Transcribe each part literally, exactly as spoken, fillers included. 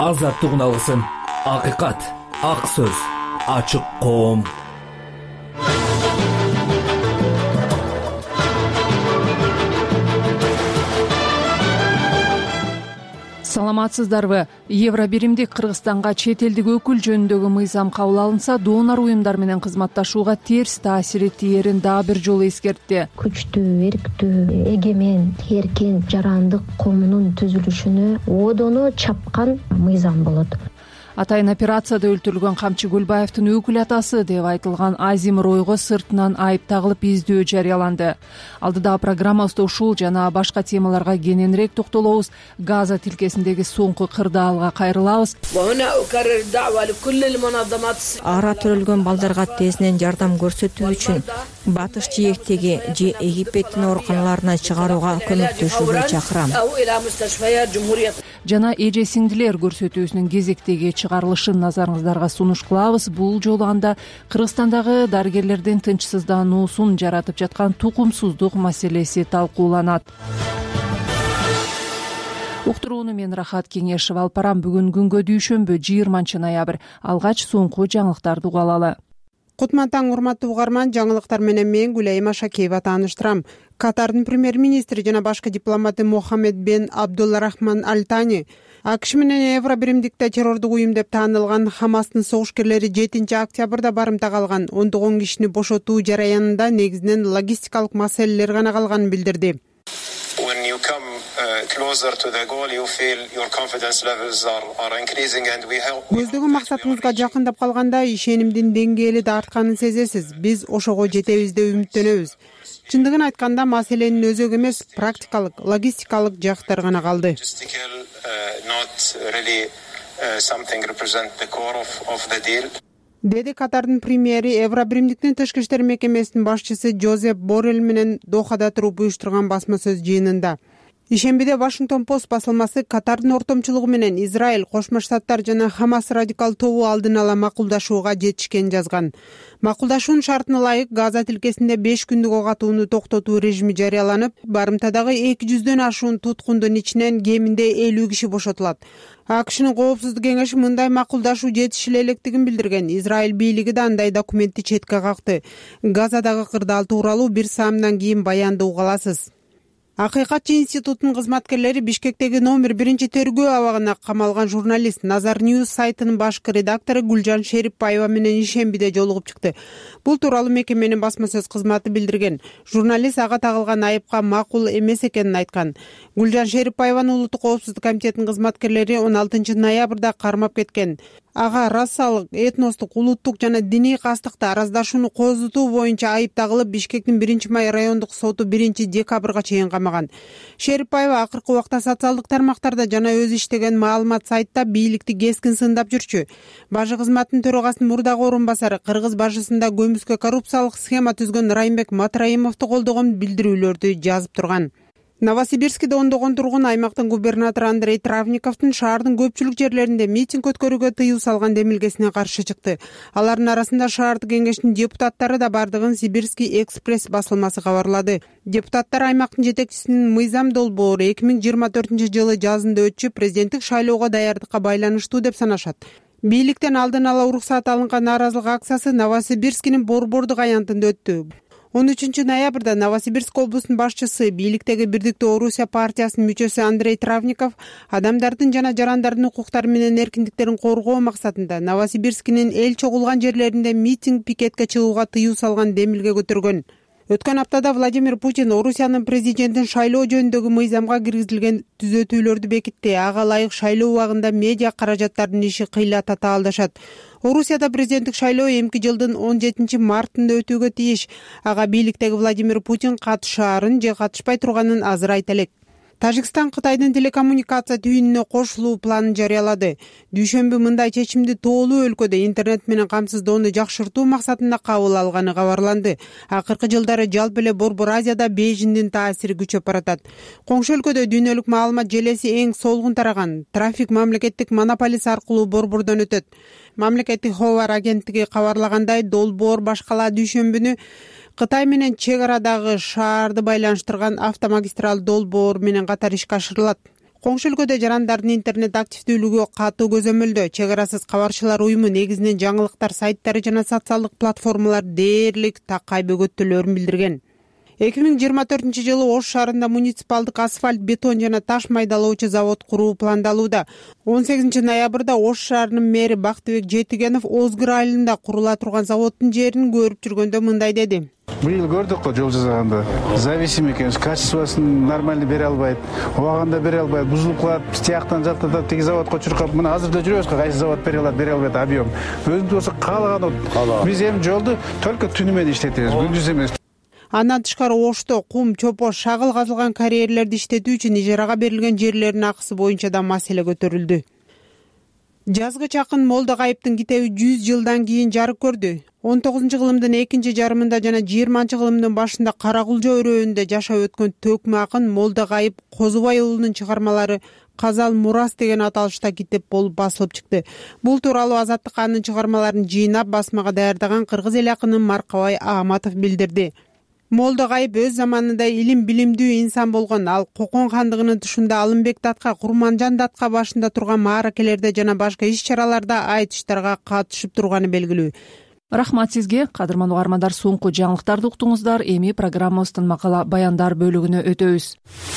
азаттык уналысын. Акыйкат, ак сөз, ачык коом. Саламатсыздарбы? Евробиримдик Кыргызстанга чет элдик өкүл жөнүндөгү мыйзам кабыл алынса, донор уюмдар менен кызматташууга терс таасири тиерин дагы бир жолу эскертти. Күчтүү, эрктүү, эгемен, эркин, жарандык коомунун түзүлүшүнө одоно чапкан мыйзам болот. Атайын операцияда өлтүрүлгөн Камчы Көлбаевдин өкүл атасы деп айтылган Азим Ройго сыртынан айып тагылып издөө жарыяланды. Алдыдагы программабызда ушул жана башка темаларга кененирээк токтолобуз. Газа тилкесиндеги соңку кырдаалга кайрылабыз. Ара төрөлгөн балдарга тезинен жардам көрсөтүү үчүн батыш жээктеги же Египеттин ооруканаларына чыгарууга көмөктөшүүгө чакырам. Жана эже сиңдилер көрсөтүүсүнүн кезектеги чыгарылышын назарыңыздарга сунуш кылабыз. Бул жолу анда Кыргызстандагы дарыгерлердин тынчсыздануусун жаратып жаткан тукумсуздук маселеси талкууланат. Уктурууну мен Рахат Кеңешев алып барам. Бүгүн күнгө дүйшөмбү жыйырманчы ноябрь. Алгач соңку жаңылыктарды угуп алалы. Кутман таң, урматтуу угарман, жаңылыктар менен мен Гүлайым Ашакеева тааныштырам. Катардын премьер-министри жана башкы дипломаты Мохаммед бен Абдулрахман Аль-Тани АКШ менен Евробиримдикте террордук уюм деп таанылган Хамастын согушкерлери жетинчи октябрда барымта калган ондогон кишини бошотуу жараянында негизинен логистикалык маселелер гана калганын билдирди. Көздөгөн максатыңызга жакындап калганда ишенимдин деңгээли да артканын сезесиз. Биз ошого жетебиз деп үмүттөнөбүз. Чындыгын айтканда, маселенин өзөгү эмес, практикалык, логистикалык жактар гана калды. Деди Катардын премьери Евробиримдиктин тышкы иштер мекемесинин башчысы Жозеп Боррелл менен Дохада туруп уюштурган басма сөз жыйынында. Ишембиде Вашингтон Пост басылмасы Катардын ортомчулугу менен Израиль, Кошмо Штаттар жана Хамас радикал тобу алдын ала макулдашууга жетишкенин жазган. Макулдашуунун шартына ылайык Газа тилкесинде беш күндүк ок атууну токтотуу режими жарыяланып, барымтадагы эки жүздөн ашуун туткундун ичинен кеминде элүү киши бошотулат. АКШнын коопсуздук кеңеши мындай макулдашуу жетишиле электигин билдирген. Израиль бийлиги да андай документти четке какты. Газадагы кырдаал тууралуу бир саамдан кийин баянды уга аласыз. Акыйкатчы институтунун кызматкерлери Бишкектеги номер биринчи тергөө абагына камалган журналист Назар Ньюс сайтынын башкы редактору Гүлжан Шерипбаева менен ишембиде жолугуп чыкты. Бул тууралуу мекеменин басма сөз кызматы билдирген. Журналист ага тагылган айыпка макул эмес экенин айткан. Гүлжан Шерипбаеванын Улуттук коопсуздук комитетинин кызматкерлери он алтынчы ноябрда кармап кеткен. Ага расалык, этностук, улуттук жана диний кастыкта араздашууну козутуу боюнча айып тагылып, Бишкектин биринчи май райондук соту биринчи декабрга чейин камаган. Шерипбаева акыркы убакта социалдык тармактарда жана өзү иштеген маалымат сайтта бийликти кескин сындап жүрчү. Бажы кызматынын төрагасынын мурдагы орун басары Кыргыз бажысында көмүскө коррупциялык схема түзгөн Райымбек Матраимовду колдогон билдирүүлөрдү жазып турган. Новосибирскиде ондогон тургун аймактын губернатору Андрей Травниковдун шаардын көпчүлүк жерлеринде митинг өткөрүүгө тыюу салган демилгесине каршы чыкты. Алардын арасында шаардык кеңештин депутаттары да бардыгын Сибирский экспресс басылмасы кабарлады. Депутаттар аймактын жетекчисинин мыйзам долбоору эки миң жыйырма төртүнчү жылы жазында өтчү президенттик шайлоого даярдыкка байланыштуу деп санашат. Бийликтен алдын ала уруксат алынган нааразылык акциясы Новосибирскинин Борбордук аянтында өттү. он үчүнчү ноябрда Новосибирск облусунун башчысы, бийликтеги Бирдиктүү Орусия партиясынын мүчөсү Андрей Травников адамдардын жана жарандардын укуктары менен эркиндиктерин коргоо максатында Новосибирскинин эл чогулган жерлеринде митинг пикетке чыгууга тыюу салган демилге көтөргөн. Өткөн аптада Владимир Путин Орусиянын президентин шайлоо жөнүндөгү мыйзамга киргизилген түзөтүүлөрдү бекитти. Ага ылайык шайлоо убагында медиа каражаттардын иши кыйла татаалдашат. Орусияда президенттик шайлоо эмки жылдын он жетинчи мартында өтүүгө тийиш. Ага бийликтеги Владимир Путин катышаарын же катышпай турганын азыр айта элек. Тажикстан Кытайдын телекоммуникация түйүнүнө кошулуу планын жарыялады. Дүйшөмбү мындай чечимди тоолуу өлкөдө интернет менен камсыздоону жакшыртуу максатында кабыл алганы кабарланды. Акыркы жылдары жалпы эле Борбор Азияда Бейжиңдин таасири күчөп баратат. Коңшу өлкөдө дүйнөлүк маалымат желеси эң солгун тараган. Трафик мамлекеттик монополист аркылуу борбордон өтөт. Мамлекеттик хабар агенттиги кабарлагандай, долбоор башкала дүйшөмбүнү Кытай менен чек арадагы шаарды байланыштырган автомагистрал долбоор менен катар ишке ашырылат. коңшу өлкөдө жарандардын интернет активдүүлүгү катуу көзөмөлдө. Чек арасыз кабарчылар уюму негизинен жаңылыктар сайттары жана социалдык платформалар дээрлик такай бөгөттөлөрүн билдирген. эки миң жыйырма төртүнчү жылы Ош шаарында муниципалдык асфальт, бетон жана таш майдалоочу завод куруу пландалууда. он сегизинчи ноябрда Ош шаарынын мэри Бактыбек Жетигенов Озгыр айылында курула турган заводдун жерин көрүп жүргөндө мындай деди. Быйыл көрдүк го жол жасаганда. Зависим экенбиз, качествосын нормально бере албайт, убагында бере албайт, бузулуп калат, тияктан жактан тиги заводко чуркап, мына азыр да жүрөбүз го, кайсы завод бере алат, бере албайт объем. Өзүбүз болсо каалаган. Биз эми жолду только түнү менен иштетебиз, күндүз эмес. Андан тышкары Ошто кум, чопо, шагыл казылган карьерлерди иштетүү үчүн ижарага берилген жерлердин акысы боюнча да маселе көтөрүлдү. Жазга чакын Молдо Гайыптын китеби жүз жылдан кийин жарык көрдү. он тогузунчу кылымдын экинчи жарымында жана жыйырманчы кылымдын башында Каракулжо өрөөнүндө жашап өткөн төкмө акын Молдо Гайып Козубай уулунун чыгармалары Казал Мурас деген аталышта китеп болуп басылып чыкты. Бул тууралуу Азаттык анын чыгармаларын жыйнап басмага даярдаган кыргыз эл акыны Маркабай Ааматов билдирди. Молдо Гайып өз заманында илим билимдүү инсан болгон. Ал Кокон хандыгынын тушунда Алымбек датка, Курманжан датка башында турган мааракелерде жана башка иш-чараларда айтыштарга катышып турганы белгилүү. Рахмат сизге, кадырман угармандар, соңку жаңылыктарды уктуңуздар. Эми программабыздын макала баяндар бөлүгүнө өтөбүз.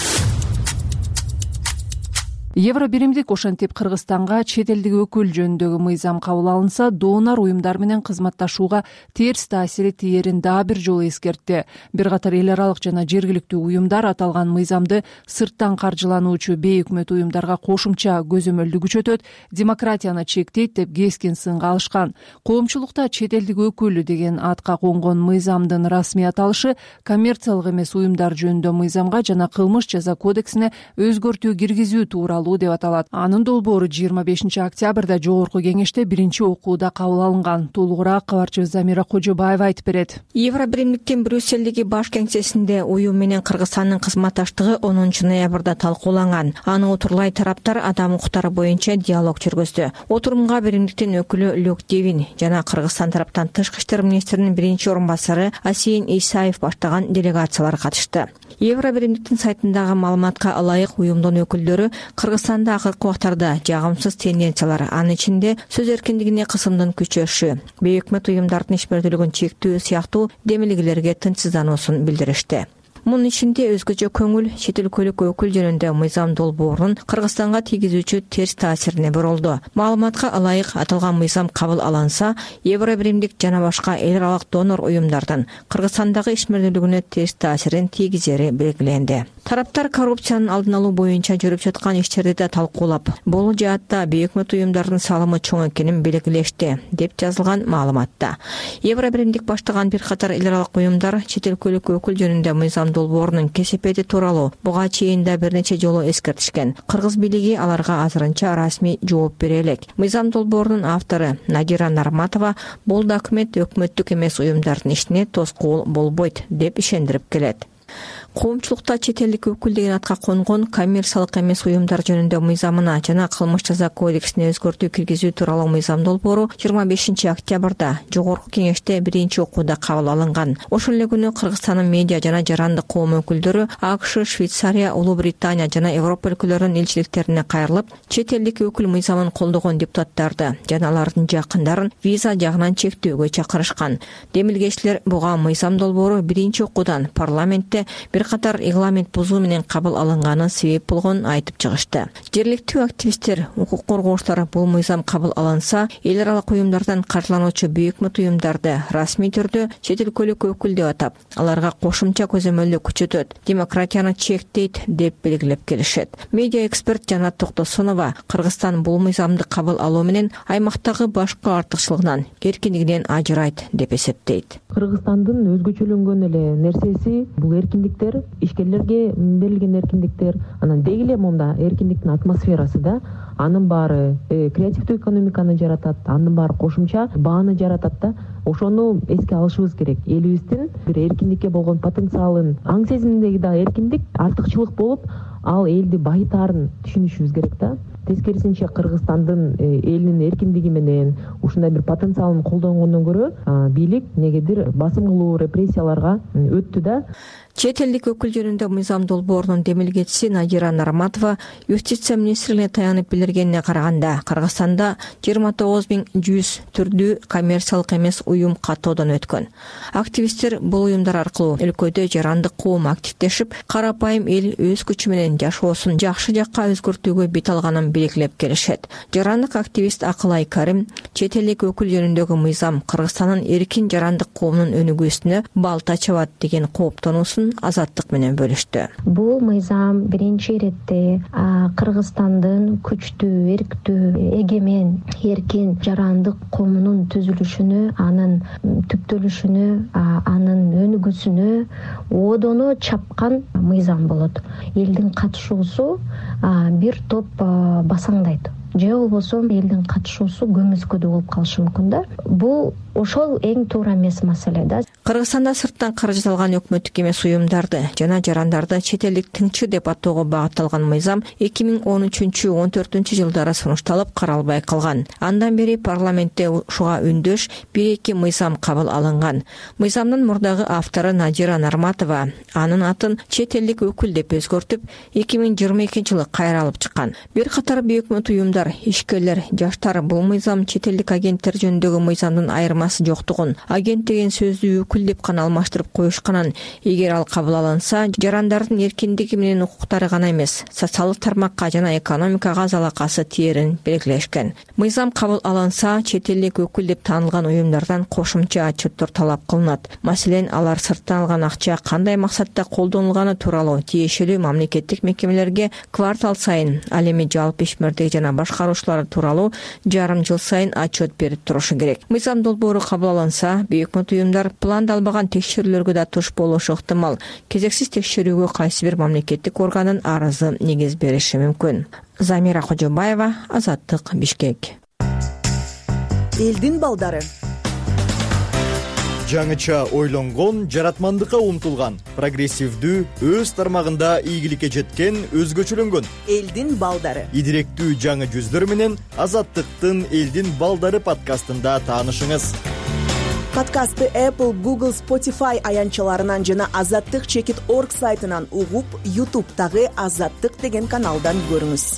Евро биримдик ошентип Кыргызстанга чет элдик өкүл жөнүндөгү мыйзам кабыл алынса, донор уюмдар менен кызматташууга терс таасири тиерин дагы бир жолу эскертти. Бир катар эл аралык жана жергиликтүү уюмдар аталган мыйзамды сырттан каржылануучу бейөкмөт уюмдарга кошумча көзөмөлдү күчөтөт, демократияны чектейт деп кескин сынга алышкан. Коомчулукта чет элдик өкүл деген атка конгон мыйзамдын расмий аталышы коммерциялык эмес уюмдар жөнүндө мыйзамга жана кылмыш жаза кодексине өзгөртүү киргизүү тууралуу деп аталат. Анын долбоору жыйырма бешинчи октябрда жогорку кеңеште биринчи окууда кабыл алынган. Толугураак кабарчыбыз Замира Кожобаева айтып берет. Евро биримдиктин Брюссельдеги баш кеңсесинде уюм менен Кыргызстандын кызматташтыгы онунчу ноябрда талкууланган. Аны отурлай тараптар адам укуктары боюнча диалог жүргөздү. Отурумга биримдиктин өкүлү Люк Девин жана Кыргызстан тараптан тышкы иштер министринин биринчи орун басары Асийин Исаев баштаган делегациялар катышты. Евро биримдиктин сайтындагы маалыматка ылайык уюмдун өкүлдөрү Кыргызстанда акыркы убактарда жагымсыз тенденциялар, анын ичинде сөз эркиндигине кысымдын күчөшү, бейөкмөт уюмдардын ишмердүүлүгүн чектөө сыяктуу демилгелерге тынчсыздануусун билдиришти. Мунун ичинде өзгөчө көңүл чет өлкөлүк өкүл жөнүндө мыйзам долбоорунун Кыргызстанга тийгизүүчү терс таасирине бурулду. Маалыматка ылайык аталган мыйзам кабыл алынса, Евро биримдик жана башка эл аралык донор уюмдардын Кыргызстандагы ишмердүүлүгүнө терс таасирин тийгизери белгиленди. Тараптар коррупциянын алдын алуу боюнча жүрүп жаткан иштерди да талкуулап, бул жаатта бейөкмөт уюмдардын салымы чоң экенин белгилешти, деп жазылган маалыматта. Евро биримдик баштаган бир катар эл аралык уюмдар чет өлкөлүк өкүл жөнүндө мыйзам долбоорунун кесепети тууралуу буга чейин да бир нече жолу эскертишкен. Кыргыз бийлиги аларга азырынча расмий жооп бере элек. Мыйзам долбоорунун автору Надира Нарматова бул документ өкмөттүк эмес уюмдардын ишине тоскоол болбойт деп ишендирип келет. Коомчулукта чет элдик өкүл деген атка конгон коммерциялык эмес уюмдар жөнүндө мыйзамына жана кылмыш жаза кодексине өзгөртүү киргизүү тууралуу мыйзам долбоору жыйырма бешинчи октябрда жогорку кеңеште биринчи окууда кабыл алынган. Ошол эле күнү Кыргызстандын медиа жана жарандык коом өкүлдөрү АКШ, Швейцария, Улуу Британия жана Европа өлкөлөрүнүн элчиликтерине кайрылып, чет элдик өкүл мыйзамын колдогон депутаттарды жана алардын жакындарын виза жагынан чектөөгө чакырышкан. Демилгечилер буга мыйзам долбоору биринчи окуудан парламентте бир катар регламент бузуу менен кабыл алынганын себеп болгонун айтып чыгышты. Жергиликтүү активисттер, укук коргоочулар бул мыйзам кабыл алынса, эл аралык уюмдардан каржылануучу бейөкмөт уюмдарды расмий түрдө чет өлкөлүк өкүл деп атап, аларга кошумча көзөмөлдү күчөтөт, демократияны чектейт деп белгилеп келишет. Медиа эксперт Жанат Токтосунова Кыргызстан бул мыйзамды кабыл алуу менен аймактагы башка артыкчылыгынан, эркиндигинен ажырайт деп эсептейт. Кыргызстандын өзгөчөлөнгөн эле нерсеси бул эркиндиктер, ишкерлерге берилген эркиндиктер, анан деги эле монда эркиндиктин атмосферасы да, анын баары э, креативдүү экономиканы жаратат, анын баары кошумча бааны жаратат да. Ошону эске алышыбыз керек. Элибиздин бир эркиндикке болгон потенциалын, аң сезиминдеги да эркиндик артыкчылык болуп, ал элди байытаарын түшүнүшүбүз керек да. тескерисинче Кыргызстандын элинин эркиндиги менен ушундай бир потенциалын колдонгондон көрө бийлик негедир басым кылуу, репрессияларга өттү да. Чет элдик өкүл жөнүндө мыйзам долбоорунун демилгечиси Надира Нарматова юстиция министрлигине таянып билдиргенине караганда, Кыргызстанда жыйырма тогуз миң жүз түрдүү коммерциялык эмес уюм каттоодон өткөн. Активисттер бул уюмдар аркылуу өлкөдө жарандык коом активдешип, карапайым эл өз күчү менен жашоосун жакшы жакка өзгөртүүгө бет алганын белгилеп келишет. Жарандык активист Акылай Карим чет элдик өкүл жөнүндөгү мыйзам Кыргызстандын эркин жарандык коомунун өнүгүүсүнө балта чабат деген кооптонуусун Азаттык менен бөлүштү. Бул мыйзам биринчи иретте Кыргызстандын күчтүү, эрктүү, эгемен, эркин жарандык коомунун түзүлүшүнө, анын түптөлүшүнө, анын өнүгүүсүнө одоно чапкан мыйзам болот. Элдин катышуусу бир топ басаңдайт. Же болбосо элдин катышуусу көмүскөдө болуп калышы мүмкүн да. Бул ошол эң туура эмес маселе да. Кыргызстанда сырттан каражат алган өкмөттүк эмес уюмдарды жана жарандарды чет элдик тыңчы деп атоого багытталган мыйзам эки миң он үчүнчү он төртүнчү жылдары сунушталып каралбай калган. Андан бери парламентте ушуга үндөш бир эки мыйзам кабыл алынган. Мыйзамдын мурдагы автору Надира Нарматова анын атын чет элдик өкүл деп өзгөртүп, эки миң жыйырма экинчи жылы кайра алып чыккан. Бир катар бейөкмөт уюмдар, ишкерлер, жаштар бул мыйзам чет элдик агенттер жөнүндөгү мыйзамдын айырмасы жоктугун, агент деген сөздү өкүл деп гана алмаштырып коюшканын, эгер ал кабыл алынса, жарандардын эркиндиги менен укуктары гана эмес, социалдык тармакка жана экономикага залакасы тиерин белгилешкен. Мыйзам кабыл алынса, чет элдик өкүл деп таанылган уюмдардан кошумча отчеттор талап кылынат. Маселен, алар сырттан алган акча кандай максатта колдонулганы тууралуу тиешелүү мамлекеттик мекемелерге квартал сайын, ал эми жалпы ишмердик жана башкаруучулар тууралуу жарым жыл сайын отчет берип турушу керек. Мыйзам долбоору кабыл алынса, бейөкмөт уюмдар пландалбаган текшерүүлөргө да туш болушу ыктымал. Кезексиз текшерүүгө кайсы бир мамлекеттик органын арызы негиз бериши мүмкүн. Замира Кожобаева, Азаттык, Бишкек. Элдин балдары. Жаңыча ойлонгон, жаратмандыкка умтулган, прогрессивдүү, өз тармагында ийгиликке жеткен, өзгөчөлөнгөн элдин балдары. Идиректүү жаңы жүздөр менен Азаттыктын Элдин балдары подкастында таанышыңыз. Подкастты Apple, Google, Spotify аянчаларынан жана азаттык чекит точка орг сайтынан угуп, YouTube'тагы Азаттык деген каналдан көрүңүз.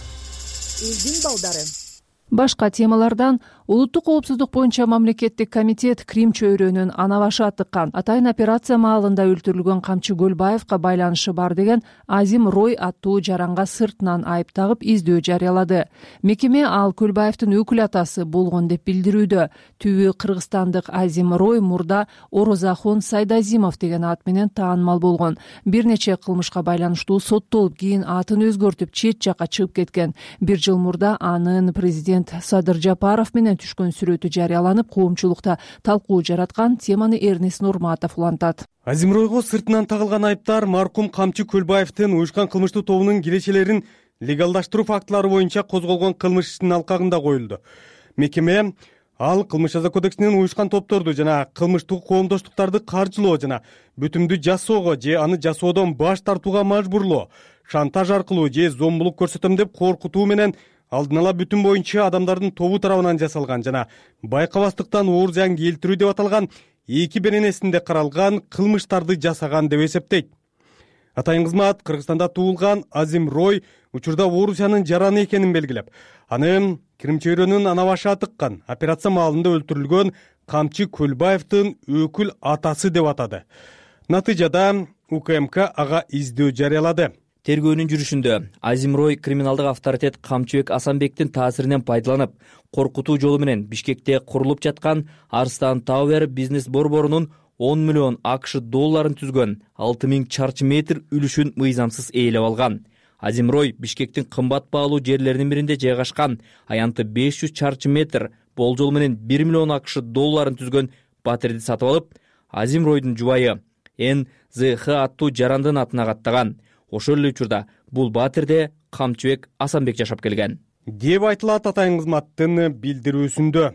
Элдин балдары. Башка темалардан улуттук коопсуздук боюнча мамлекеттик комитет Крим чөйрөнүн ана башы атыккан атайын операция маалында өлтүрүлгөн Камчы Көлбаевка байланышы бар деген Азим Рой аттуу жаранга сыртынан айып тагып издөө жарыялады. Мекеме ал Көлбаевдин өкүл атасы болгон деп билдирүүдө. Түбү кыргызстандык Азим Рой мурда Орозахон Сайдазимов деген ат менен таанымал болгон. Бир нече кылмышка байланыштуу соттолуп, кийин атын өзгөртүп чет жакка чыгып кеткен. Бир жыл мурда анын президент Садыр Жапаров менен түшкөн сүрөтү жарыяланып, коомчулукта талкуу жараткан. Теманы Эрнис Нурматов улантат. Азим Ройго сыртынан тагылган айыптар маркум Камчы Көлбаевдин уюшкан кылмыштуу тобунун киреше легалдаштыруу фактылары боюнча козголгон кылмыш ишинин алкагында коюлду. Мекеме ал кылмыш жаза кодексинин уюшкан топторду жана кылмыштуу коомдоштуктарды каржылоо жана бүтүмдү жасоого же аны жасоодон баш тартууга мажбурлоо, шантаж аркылуу же зомбулук көрсөтөм деп коркутуу менен алдын ала бүтүм боюнча адамдардын тобу тарабынан жасалган жана байкабастыктан оор зыян келтирүү деп аталган эки беренесинде каралган кылмыштарды жасаган деп эсептейт. Атайын кызмат Кыргызстанда туулган Азим Рой учурда Орусиянын жараны экенин белгилеп, аны Крим чөйрөнүн ана башы атыккан операция маалында өлтүрүлгөн Камчы Көлбаевдин өкүл атасы деп атады. Натыйжада УКМК ага издөө жарыялады. Тергөөнүн жүрүшүндө Азим Рой криминалдык авторитет Камчыбек Асанбектин таасиринен пайдаланып, коркутуу жолу менен Бишкекте курулуп жаткан Арстан Тауэр бизнес борборунун он миллион АКШ долларын түзгөн алты миң чарчы метр үлүшүн мыйзамсыз ээлеп алган. Азим Рой Бишкектин кымбат баалуу жерлеринин биринде жайгашкан аянты беш жүз чарчы метр болжол менен бир миллион АКШ долларын түзгөн батирди сатып алып, Азим Ройдун жубайы Эн Зэ Хэ аттуу жарандын атына каттаган. Ошол эле учурда бул батирде Камчыбек Асанбек жашап келген деп айтылат атайын кызматтын билдирүүсүндө.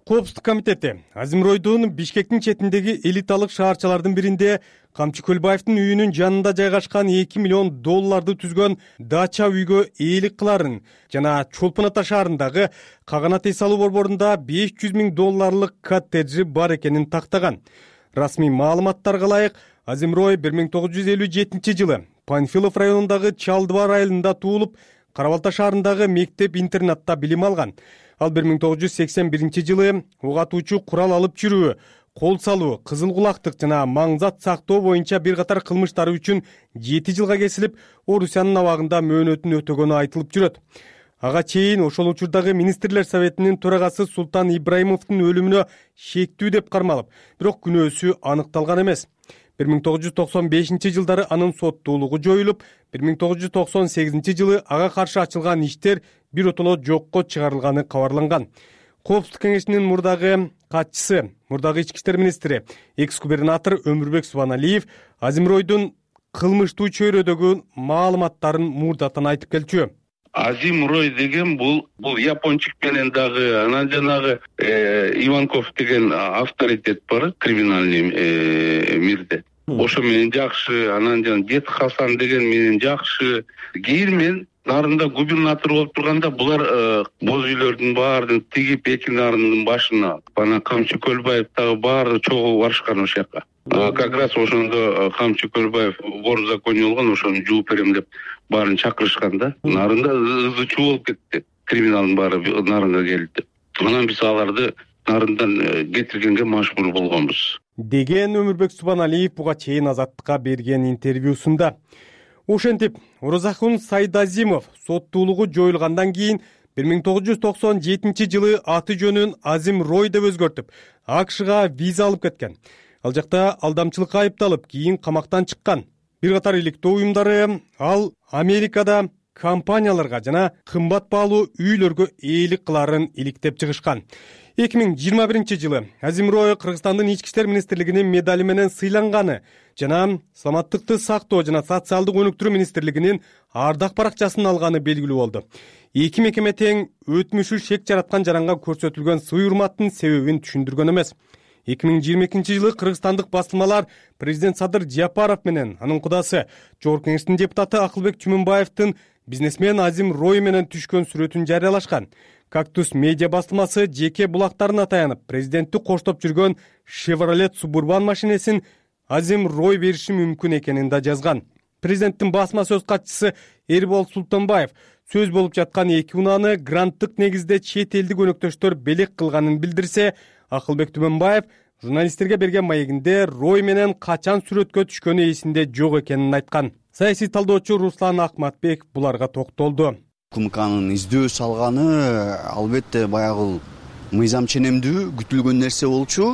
коопсуздук комитети Азимройдун Бишкектин четиндеги элиталык шаарчалардын биринде Камчы Көлбаевдин үйүнүн жанында жайгашкан эки миллион долларды түзгөн дача үйгө ээлик кыларын жана Чолпон Ата шаарындагы Каганат эс алуу борборунда беш жүз миң долларлык коттеджи бар экенин тактаган. Расмий маалыматтарга ылайык, Азимрой бир миң тогуз жүз элүү жетинчи жылы Панфилов районундагы Чалдыбар айылында туулуп, Карабалта шаарындагы мектеп-интернатта билим алган. Ал бир миң тогуз жүз сексен биринчи жылы ок атуучу курал алып жүрүү, кол салуу, кызыл кулактык жана маңзат сактоо боюнча бир катар кылмыштары үчүн жети жылга кесилип, Орусиянын абагында мөөнөтүн өтөгөнү айтылып жүрөт. Ага чейин ошол учурдагы министрлер советинин төрагасы Султан Ибраимовдун өлүмүнө шектүү деп кармалып, бирок күнөөсү аныкталган эмес. бир миң тогуз жүз токсон бешинчи жылдары анын соттуулугу жоюлуп, бир миң тогуз жүз токсон сегизинчи жылы ага каршы ачылган иштер биротоло жокко чыгарылганы кабарланган. Коопсуздук кеңешинин мурдагы катчысы, мурдагы ички иштер министри, экс-губернатор Өмүрбек Субаналиев Азимройдун кылмыштуу чөйрөдөгү маалыматтарын мурдатан айтып келчү. Азимрой деген бул бул япончик менен дагы анан жанагы Иванков деген авторитет бар криминальный мирде. Ошо менен жакшы, анан жана Дед Хасан деген менен жакшы. Кийин мен нарында губернатор болуп турганда булар боз үйлөрдүн баарын тигип эки нарындын башына бана Камчы Көлбаев дагы баары чогуу барышкан ошол жака. Как раз ошондо Камчы Көлбаев вор в законе болгон, ошону жууп берем деп баарын чакырышкан да. Нарында ызы чуу болуп кетти. Криминалдын баары нарынга келди. Анан биз аларды нарындан кетиргенге мажбур болгонбуз. Деген Өмүрбек Субаналиев буга чейин Азаттыкка берген интервьюсунда. Ошентип, Орозакун Сайдазимов соттуулугу жоюлгандан кийин бир миң тогуз жүз токсон жетинчи жылы аты жөнүн Азимрой деп өзгөртүп, АКШга виза алып кеткен. Ал жакта алдамчылыкка айыпталып, кийин камактан чыккан. Бир катар иликтөө уюмдары ал Америкада компанияларга жана кымбат баалуу үйлөргө ээлик кыларын иликтеп чыгышкан. эки миң жыйырма биринчи жылы Азимрой Кыргызстандын ички иштер министрлигинин медали менен сыйланганы жана саламаттыкты сактоо жана социалдык өнүктүрүү министрлигинин ардак баракчасын алганы белгилүү болду. Эки мекеме тең өтмүшү шек жараткан жаранга көрсөтүлгөн сый урматтын себебин түшүндүргөн эмес. эки миң жыйырма экинчи жылы кыргызстандык басылмалар президент Садыр Жапаров менен анын кудасы Жогорку Кеңештин депутаты Акылбек Чүмүнбаевдин бизнесмен Азимрой менен түшкөн сүрөтүн жарыялашкан. Кактус медиа басылмасы жеке булактарына таянып, президентти коштоп жүргөн Chevrolet Suburban машинесин Азимрой бериши мүмкүн экенин да жазган. Президенттин басма сөз катчысы Эрбол Султанбаев сөз болуп жаткан эки унааны гранттык негизде чет элдик өнөктөштөр белек кылганын билдирсе, Акылбек Түмөнбаев журналисттерге берген маегинде Рой менен качан сүрөткө түшкөнү эсинде жок экенин айткан. Саясий талдоочу Руслан Акматбек буларга токтолду. КМКнын издөө салганы албетте баягы мыйзам ченемдүү күтүлгөн нерсе болчу.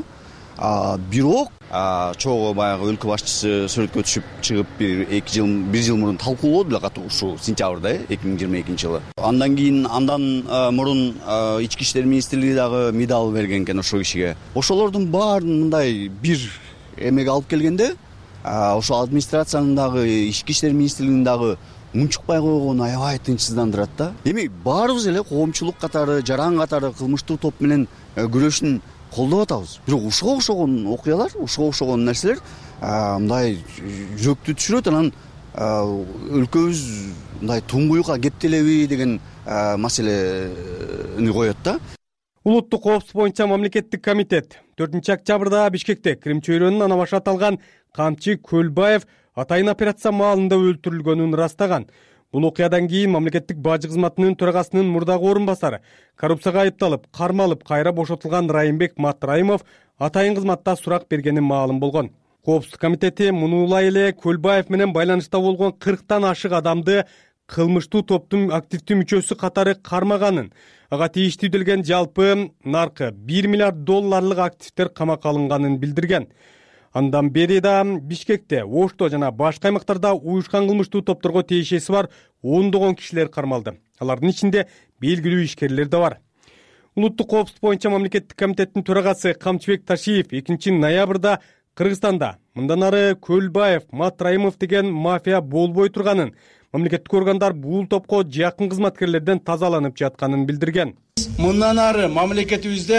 Бирок чогуу баягы өлкө башчысы сүрөткө түшүп чыгып бир эки жыл бир жыл мурун талкуулоду эле катуу ушул сентябрда эки миң жыйырма экинчи жылы. Андан кийин андан мурун ички иштер министрлиги дагы медал берген экен ошол кишиге. Ошолордун баарын мындай бир эмеге алып келгенде ошол администрациянын дагы ички иштер министрлигинин дагы унчукпай койгону аябай тынчсыздандырат да. Эми баарыбыз эле коомчулук катары, жаран катары кылмыштуу топ менен күрөшүн колдоп атабыз. Бирок ушуга окшогон окуялар, ушуга окшогон нерселер мындай жүрөктү түшүрөт, анан өлкөбүз мындай туңгуюкка кептелеби деген маселени коет да. Улуттук коопсуздук боюнча мамлекеттик комитет төртүнчү октябрда Бишкекте Крим чөйрөнүн ана башы аталган Камчы Көлбаев атайын операция маалында өлтүрүлгөнүн ырастаган. Бул окуядан кийин мамлекеттик бажы кызматынын төрагасынын мурдагы орун басары, коррупцияга айыпталып, кармалып, кайра бошотулган Райымбек Матраимов атайын кызматта сурак бергени маалым болгон. Коопсуздук комитети мунулай эле Көлбаев менен байланышта болгон кырктан ашык адамды кылмыштуу топтун активдүү мүчөсү катары кармаганын, ага тийиштүү делген жалпы наркы бир миллиард долларлык активдер камакка алынганын билдирген. Андан бери да Бишкекте, Ошто жана башка аймактарда уюшкан кылмыштуу топторго тиешеси бар ондогон кишилер кармалды. Алардын ичинде белгилүү ишкерлер да бар. Улуттук коопсуздук боюнча мамлекеттик комитеттин төрагасы Камчыбек Ташиев экинчи ноябрда Кыргызстанда мындан ары Көлбаев, Матраимов деген мафия болбой турганын, мамлекеттик органдар бул топко жакын кызматкерлерден тазаланып жатканын билдирген. Мындан ары мамлекетибизде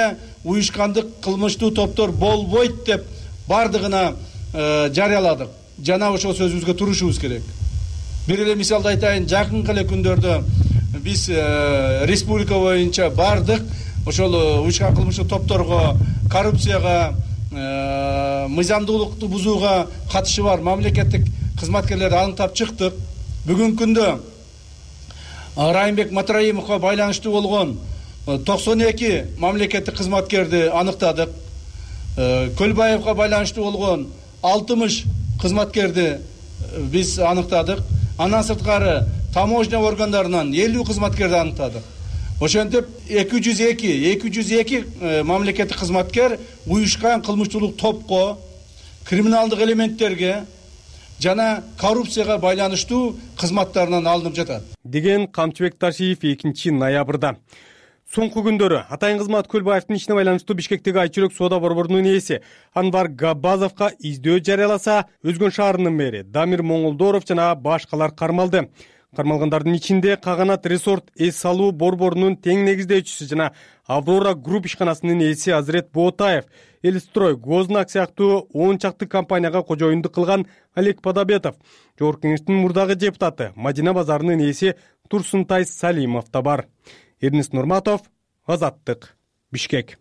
уюшкандык кылмыштуу топтор болбойт деп баардыгына жарыяладык жана ошол сөзүбүзгө турушубуз керек. Бир эле мисалды айтайын, жакынкы эле күндөрдө биз республика боюнча бардык ошол уюшкан кылмыштуу топторго, коррупцияга, мыйзамдуулукту бузууга катышы бар мамлекеттик кызматкерлерди аныктап чыктык. Бүгүнкү күндө Райымбек Матраимовго байланыштуу болгон токсон эки мамлекеттик кызматкерди аныктадык. Көлбаевга байланыштуу болгон алтымыш кызматкерди биз аныктадык. Андан сырткары таможня органдарынан элүү кызматкерди аныктадык. Ошентип эки жүз эки эки жүз эки мамлекеттик кызматкер уюшкан кылмыштуулук топко, криминалдык элементтерге жана коррупцияга байланыштуу кызматтарынан алынып жатат деген Камчыбек Ташиев экинчи ноябрда. Соңку күндөрү Атайын кызмат Көлбаевдин ишине байланыштуу Бишкектеги Айчүрөк соода борборунун ээси Анвар Габбазовго издөө жарыяласа, Өзгөн шаарынын мэри Дамир Моңолдоров жана башкалар кармалды. Кармалгандардын ичинде Каганат Resort эс салуу борборунун тең негиздөөчүсү жана Аврора Групп ишканасынын ээси Азирет Боотаев, Элстрой, Гознак сыяктуу он чакты компанияга кожоюндук кылган Олег Подобетов, Жогорку Кеңештин мурдагы депутаты Мадина базарынын ээси Турсунтай Салимов да бар. Эрнест Нурматов, Азаттык, Бишкек.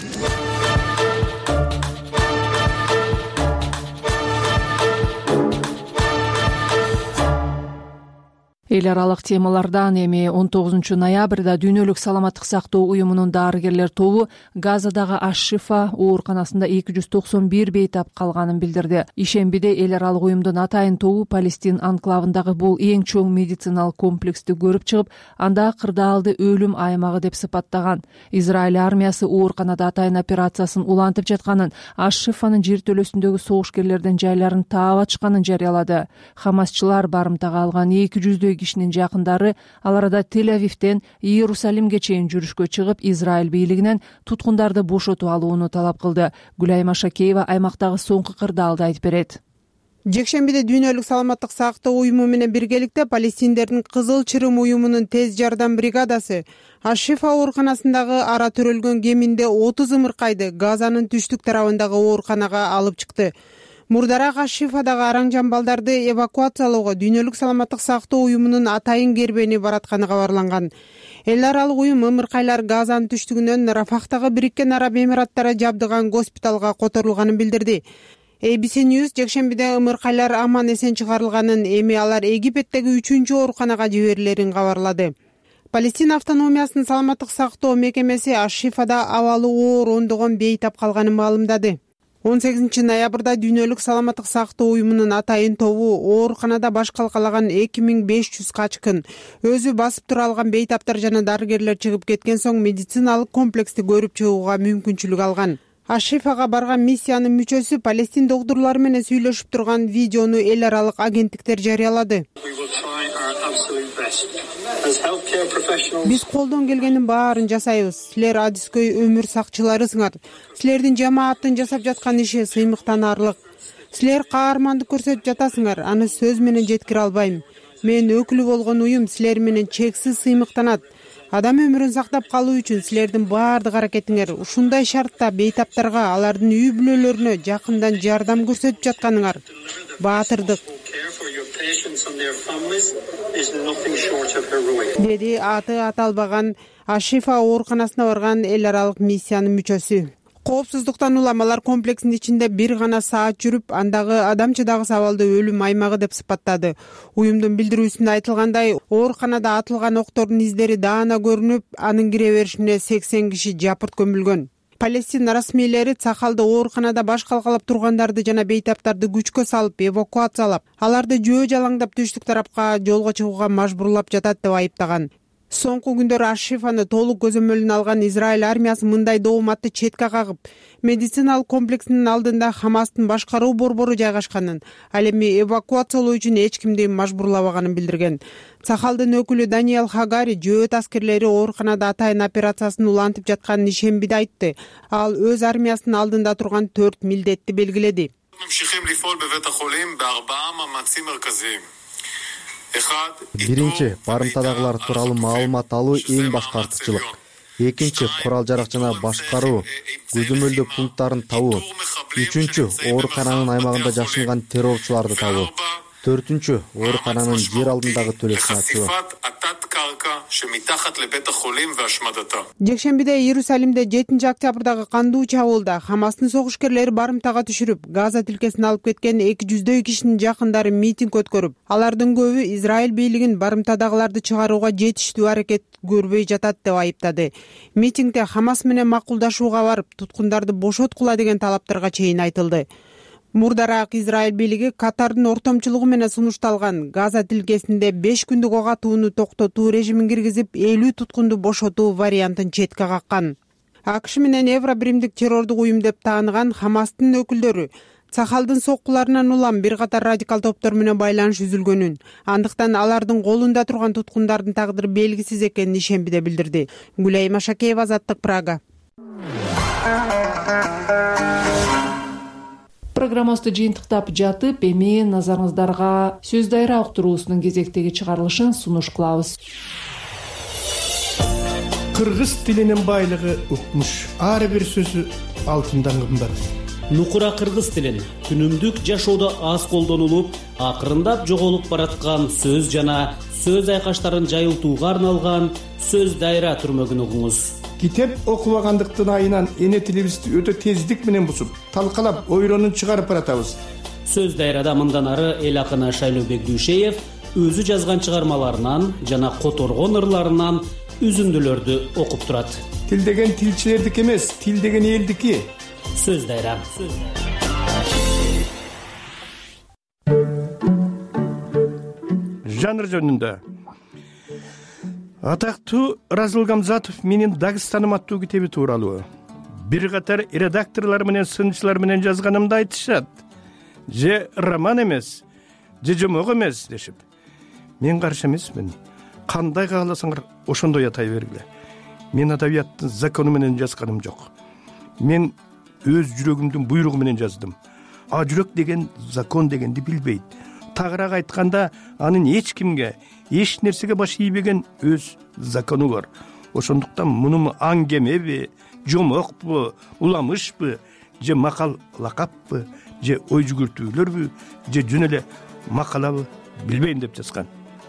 Эл аралык темалардан эми он тогузунчу ноябрда Дүйнөлүк саламаттык сактоо уюмунун дарыгерлер тобу Газадагы Аш-Шифа ооруканасында эки жүз токсон бир бейтап калганын билдирди. Ишембиде эл аралык уюмдун атайын тобу Палестин анклавындагы бул эң чоң медициналык комплексти көрүп чыгып, анда кырдаалды өлүм аймагы деп сыпаттаган. Израиль армиясы ооруканада атайын операциясын улантып жатканын, Аш-Шифанын жертөлөсүндөгү согушкерлердин жайларын таап ачканын жарыялады. Хамасчылар барымтага алган эки жүздөй кишинин жакындары ал арада Тель-Авивден Иерусалимге чейин жүрүшкө чыгып, Израиль бийлигинен туткундарды бошотуп алууну талап кылды. Гүлайма Шакеева аймактагы соңку кырдаалды айтып берет. Жекшембиде Дүйнөлүк саламаттык сактоо уюму менен биргеликте Палестиндердин Кызыл Чырым уюмунун тез жардам бригадасы Аш-Шифа ооруканасындагы ара төрөлгөн кеминде отуз ымыркайды Газанын түштүк тарабындагы ооруканага алып чыкты. Мурдараак Аш-Шифадагы араң балдарды эвакуациялоого Дүйнөлүк саламаттык сактоо уюмунун атайын кербени баратканы кабарланган. Эл аралык уюм ымыркайлар Газанын түштүгүнөн Рафахтагы Бириккен Араб Эмираттары жабдыган госпиталга которулганын билдирди. эй би си News жекшембиде ымыркайлар аман эсен чыгарылганын, эми алар Египеттеги үчүнчү ооруканага жиберилерин кабарлады. Палестин автономиясынын саламаттык сактоо мекемеси Аш-Шифада абалы оор ондогон бейтап калганын маалымдады. он сегизинчи ноябрда Дүйнөлүк саламаттык сактоо уюмунун атайын тобу ооруканада баш калкалаган эки миң беш жүз качкын, өзү басып тура алган бейтаптар жана дарыгерлер чыгып кеткен соң медициналык комплексти көрүп чыгууга мүмкүнчүлүк алган. Аш-Шифага барган миссиянын мүчөсү Палестин доктурлары менен сүйлөшүп турган видеону эл аралык агенттиктер жарыялады. Биз колдон келгенин баарын жасайбыз. Силер адискөй өмүр сакчыларысыңар. Силердин жамааттын жасап жаткан иши сыймыктанаарлык. Силер каармандык көрсөтүп жатасыңар, аны сөз менен жеткире албайм. Мен өкүлү болгон уюм силер менен чексиз сыймыктанат. Адам өмүрүн сактап калуу үчүн силердин баардык аракетиңер ушундай шартта бейтаптарга, алардын үй бүлөлөрүнө жакындан жардам көрсөтүп жатканыңар. Баатырдык, деди аты аталбаган Аш-Шифа ооруканасына барган эл аралык миссиянын мүчөсү. Коопсуздуктан уламалар комплексинин ичинде бир гана саат жүрүп, андагы адамчы дагы сабалды өлүм аймагы деп сыпаттады. Уюмдун билдирүүсүндө айтылгандай, ооруканада атылган октордун издери даана көрүнүп, анын кире беришине сексен киши жапырт көмүлгөн. Палестин расмийлери Цахалды ооруканада баш калкалап тургандарды жана бейтаптарды күчкө салып эвакуациялап, аларды жөө жалаңдап түштүк тарапка жолго чыгууга мажбурлап жатат деп айыптаган. Соңку күндөрү Аш-Шифаны толук көзөмөлүнө алган Израиль армиясы мындай дооматты четке кагып, медициналык комплексинин алдында Хамастын башкаруу борбору жайгашканын, ал эми эвакуациялоо үчүн эч кимди мажбурлабаганын билдирген. Цахалдын өкүлү Даниэл Хагари жөөт аскерлери ооруканада атайын операциясын улантып жатканын ишембиде айтты. Ал өз армиясынын алдында турган төрт милдетти белгиледи. Биринчи, барымтадагылар тууралуу маалымат алуу эң башкы артыкчылык. экинчи курал жарак жана башкаруу көзөмөлдөө пункттарын табуу, үчүнчү оорукананын аймагында жашынган террорчуларды табуу, төртүнчү оорукананын жер алдындагы төлөсүн ачуу. Жекшембиде Иерусалимде жетинчи октябрдагы кандуу чабуулда Хамастын согушкерлери барымтага түшүрүп, Газа тилкесин алып кеткен эки жүздөй кишинин жакындары митинг өткөрүп, алардын көбү Израиль бийлигин барымтадагыларды чыгарууга жетиштүү аракет көрбөй жатат деп айыптады. Митингде Хамас менен макулдашууга барып, туткундарды бошоткула деген талаптарга чейин айтылды. Мурдараак Израиль бийлиги Катардын ортомчулугу менен сунушталган Газа тилкесинде беш күндүк ок атууну токтотуу режимин киргизип, элүү туткунду бошотуу вариантын четке каккан. АКШ менен Евробиримдик террордук уюм деп тааныган Хамастын өкүлдөрү Цахалдын соккуларынан улам бир катар радикал топтор менен байланыш үзүлгөнүн, андыктан алардын колунда турган туткундардын тагдыры белгисиз экенин ишембиде билдирди. Гүлайма Шакеева, Азаттык, Прага. Программабызды жыйынтыктап жатып, эми назарыңыздарга сөз дайра уктуруусунун кезектеги чыгарылышын сунуш кылабыз. Кыргыз тилинин байлыгы укмуш, ар бир сөзү алтындан кымбат. Нукура кыргыз тилин күнүмдүк жашоодо аз колдонулуп, акырындап жоголуп бараткан сөз жана сөз айкаштарын жайылтууга арналган сөз дайра түрмөгүн угуңуз. Китеп окубагандыктын айынан эне тилибизди өтө тездик менен бусуп, талкалап, ойронун чыгарып баратабыз. Сөз дайрада мындан ары эл акыны Шайлообек Дүйшеев өзү жазган чыгармаларынан жана которгон ырларынан үзүндүлөрдү окуп турат. Тил деген тилчилердики эмес, тил деген элдики. Сөз дайра. Жанр жөнүндө атактуу Разыл Гамзатов менин Дагыстаным аттуу китеби тууралуу бир катар редакторлор менен сынчылар менен жазганымды айтышат. Же роман эмес, же жомок эмес дешип. Мен каршы эмесмин. Кандай кааласаңар ошондой атай бергиле. Мен адабияттын закону менен жазганым жок. Мен өз жүрөгүмдүн буйругу менен жаздым. А жүрөк деген закон дегенди билбейт. Тагыраак айтканда, анын эч кимге, эч нерсеге баш ийбеген өз закону бар. Ошондуктан муну аңгемеби, жомокпу, уламышпы, же макал лакаппы, же ой жүгүртүүлөрбү, же жөн эле макалабы билбейм деп жазган.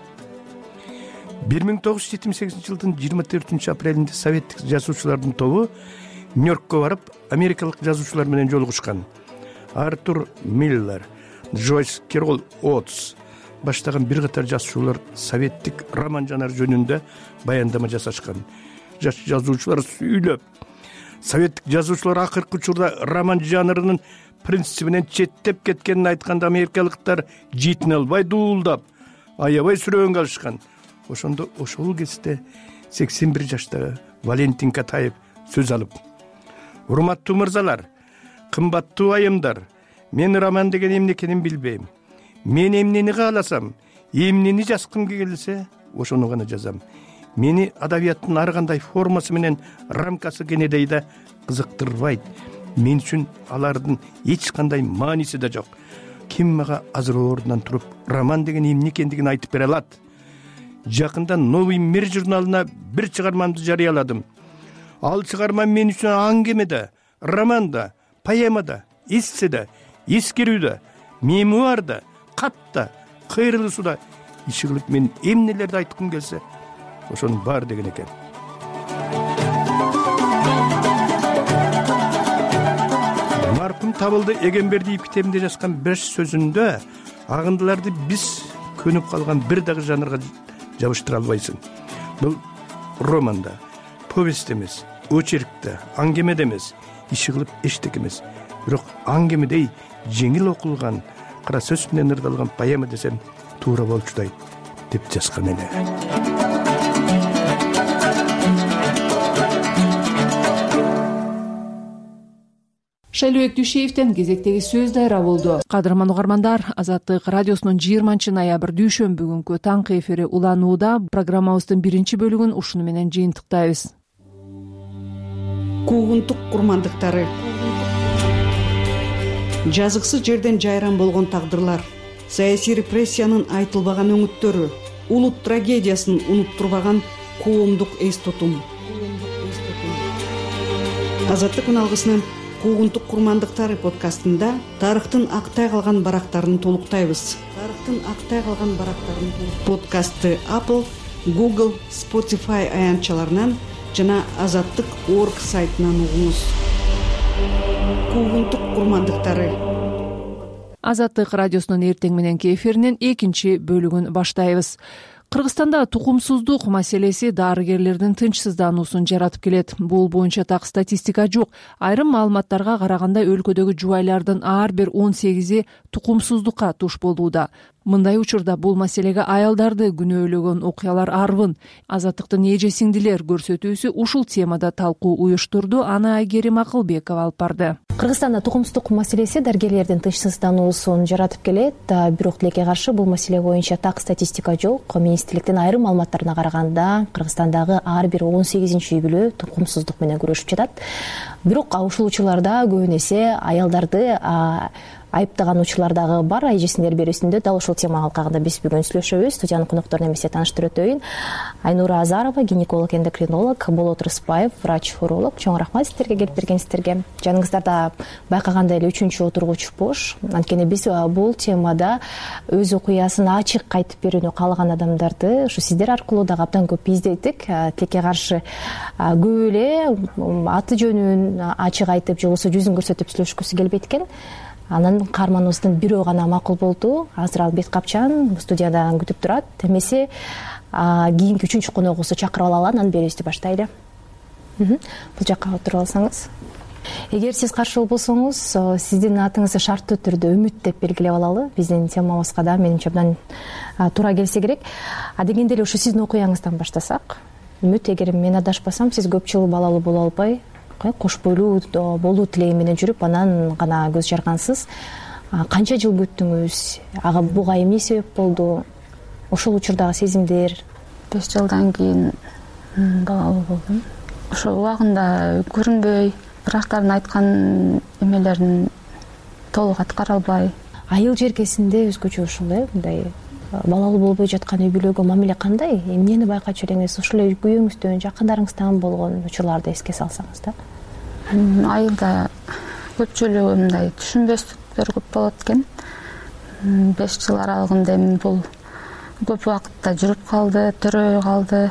бир миң тогуз жүз жетимиш сегизинчи жылдын жыйырма төртүнчү апрелинде советтик жазуучулардын тобу Нью-Йоркко барып, америкалык жазуучулар менен жолугушкан. Артур Миллер, Джойс Керол Оутс баштаган бир катар жазуучулар советтик роман жанры жөнүндө баяндама жасашкан. Жаш жазуучулар сүйлөп, советтик жазуучулар акыркы учурда роман жанрынын принцибинен четтеп кеткенин айтканда, америкалыктар житине албай дуулдап, аябай сүрөөнгө алышкан. Ошондо ошол кезде сексен бир жаштагы Валентин Катаев сөз алып: урматтуу мырзалар, кымбаттуу айымдар, мен роман деген эмне экенин билбейм. Мен эмнени кааласам, эмнени жазгым келсе, ошону гана жазам. Мени адабияттын ар кандай формасы менен рамкасы кенедей да кызыктырбайт. Мен үчүн алардын эч кандай мааниси да жок. Ким мага азыр ордунан туруп роман деген эмне экендигин айтып бере алат? Жакында Новый мир журналына бир чыгармамды жарыяладым. Ал чыгарма мен үчүн аңгеме да, роман да, поэма да, эссе да, эскерүү да, мемуар да, кат да, кыйрылышуу да, иши кылып мен эмнелерди айткым келсе, ошонун бар деген экен. Маркум Табылды Эгембердиев китебинде жазган беш сөзүндө агындыларды биз көнүп калган бир дагы жанрга жабыштыра албайсың. Бул романда, повесть эмес, очеркте, аңгемеде эмес, иши кылып эчтеке эмес. Бирок аңгемедей жеңил окулган, кара сөз менен ырдалган поэма десем туура болчудай деп жазган эле. Шайлообек Дүйшеевден кезектеги сөз дайра болду. Кадырман угармандар, Азаттык радиосунун жыйырманчы ноябрь дүйшөмбү күнкү таңкы эфири уланууда. Программабыздын биринчи бөлүгүн ушуну менен жыйынтыктайбыз. Куугунтук курмандыктары, жазыксыз жерден жайран болгон тагдырлар, саясий репрессиянын айтылбаган өңүттөрү, улут трагедиясын унуттурбаган коомдук эс тутум. азаттык үналгысынын куугунтук курмандыктары подкастында тарыхтын актай калган барактарын толуктайбыз. Тарыхтын актай калган барактарын подкастты Apple, Google, Spotify аянтчаларынан жана азаттык точка орг сайтынан угуңуз. Куугунтук курмандыктары. Азаттык радиосунун эртең мененки эфиринин экинчи бөлүгүн баштайбыз. Кыргызстанда тукумсуздук маселеси дарыгерлердин тынчсыздануусун жаратып келет. Бул боюнча так статистика жок. Айрым маалыматтарга караганда өлкөдөгү жубайлардын ар бир он сегизи тукумсуздукка туш болууда. Мындай учурда бул маселеге аялдарды күнөөлөгөн окуялар арбын. Азаттыктын эже сиңдилер көрсөтүүсү ушул темада талкуу уюштурду. Аны Айгерим Акылбекова алып барды. Кыргызстанда тукумсуздук маселеси дарыгерлердин тынчсыздануусун жаратып келет. Бирок тилекке каршы бул маселе боюнча так статистика жок. Министрликтин айрым маалыматтарына караганда Кыргызстандагы ар бир он сегизинчи үй бүлө тукумсуздук менен күрөшүп жатат. Бирок ушул учурларда көбүн эсе аялдарды айыптаган учурлар дагы бар. Эжесиңдер берүүсүндө дал ушул тема алкагында биз бүгүн сүйлөшөбүз. Студиянын конокторун эмесе тааныштырып өтөйүн. Айнура Азарова, гинеколог, эндокринолог, Болот Рыспаев, врач-уролог. Чоң рахмат сиздерге келип бергениңиздерге. Жаныңыздарда байкагандай эле үчүнчү отургуч бош. Анткени биз бул темада өз окуясын ачык кайтып берүүнү каалаган адамдарды ушу сиздер аркылуу дагы абдан көп издедик. Тилекке каршы көп эле аты жөнүн ачык айтып, же болбосо жүзүн көрсөтүп сүйлөшкүсү келбейт экен. Анан каарманыбыздын бирөө гана макул болду. Азыр ал бет капчан студияда күтүп турат. Эмесе кийинки үчүнчү коногубузду чакырып алалы, анан берүүбүздү баштайлы. Бул жакка отуруп алсаңыз. Эгер сиз каршы болбосоңуз, сиздин атыңызды шарттуу түрдө Үмүт деп белгилеп алалы. Биздин темабызга да менимче абдан туура келсе керек. А дегенде эле ушу сиздин окуяңыздан баштасак. Үмүт, эгер мен адашпасам, сиз көп жыл балалуу боло албай, кош бойлуу болуу тилеги менен жүрүп, анан гана көз жаргансыз. Канча жыл күттүңүз? Ага буга эмне себеп болду? Ошол учурдагы сезимдер? беш жылдан кийин балалуу болдум. Ошол убагында көрүнбөй, врачтардын айткан эмелерин толук аткара албай. Айыл жеркесинде өзгөчө ушул э мындай балалуу болбой жаткан үй бүлөгө мамиле кандай? Эмнени байкачу элеңиз? Ушул эле күйөөңүздөн, жакындарыңыздан болгон учурларды эске салсаңыз да. Айылда көпчүлүгү мындай түшүнбөстүктөр көп болот экен. беш жыл аралыгында эми бул көп убакытта жүрүп калды, төрөй калды.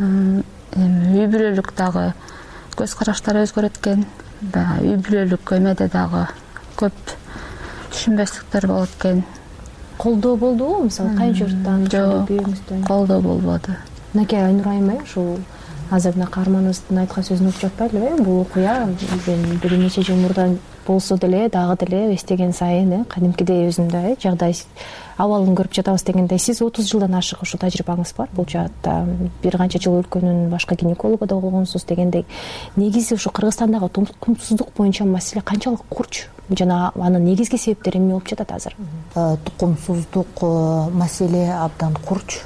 Эми үй бүлөлүк дагы көз караштары өзгөрөт экен. Үй бүлөлүк эмеде дагы көп түшүнбөстүктөр болот экен. Колдоо болдубу? Мисалы, кайын журттан, күйөөңүздөн? Колдоо болбоду. Мынакей Айнура айым, ушул азыр мына каарманыбыздын айткан сөзүн угуп жатпайлыбы? Бул окуя бир нече жыл мурда болсо деле, дагы деле эстеген сайын, кадимкидей өзүмдө жагдай абалын көрүп жатабыз дегендей. Сиз отуз жылдан ашык ушул тажрыйбаңыз бар бул жаатта. Бир канча жыл өлкөнүн башка гинекологу да болгонсуз дегендей. Негизи ушу Кыргызстандагы тукумсуздук боюнча маселе канчалык курч? Жана анын негизги себептери эмне болуп жатат азыр? Тукумсуздук маселе абдан курч,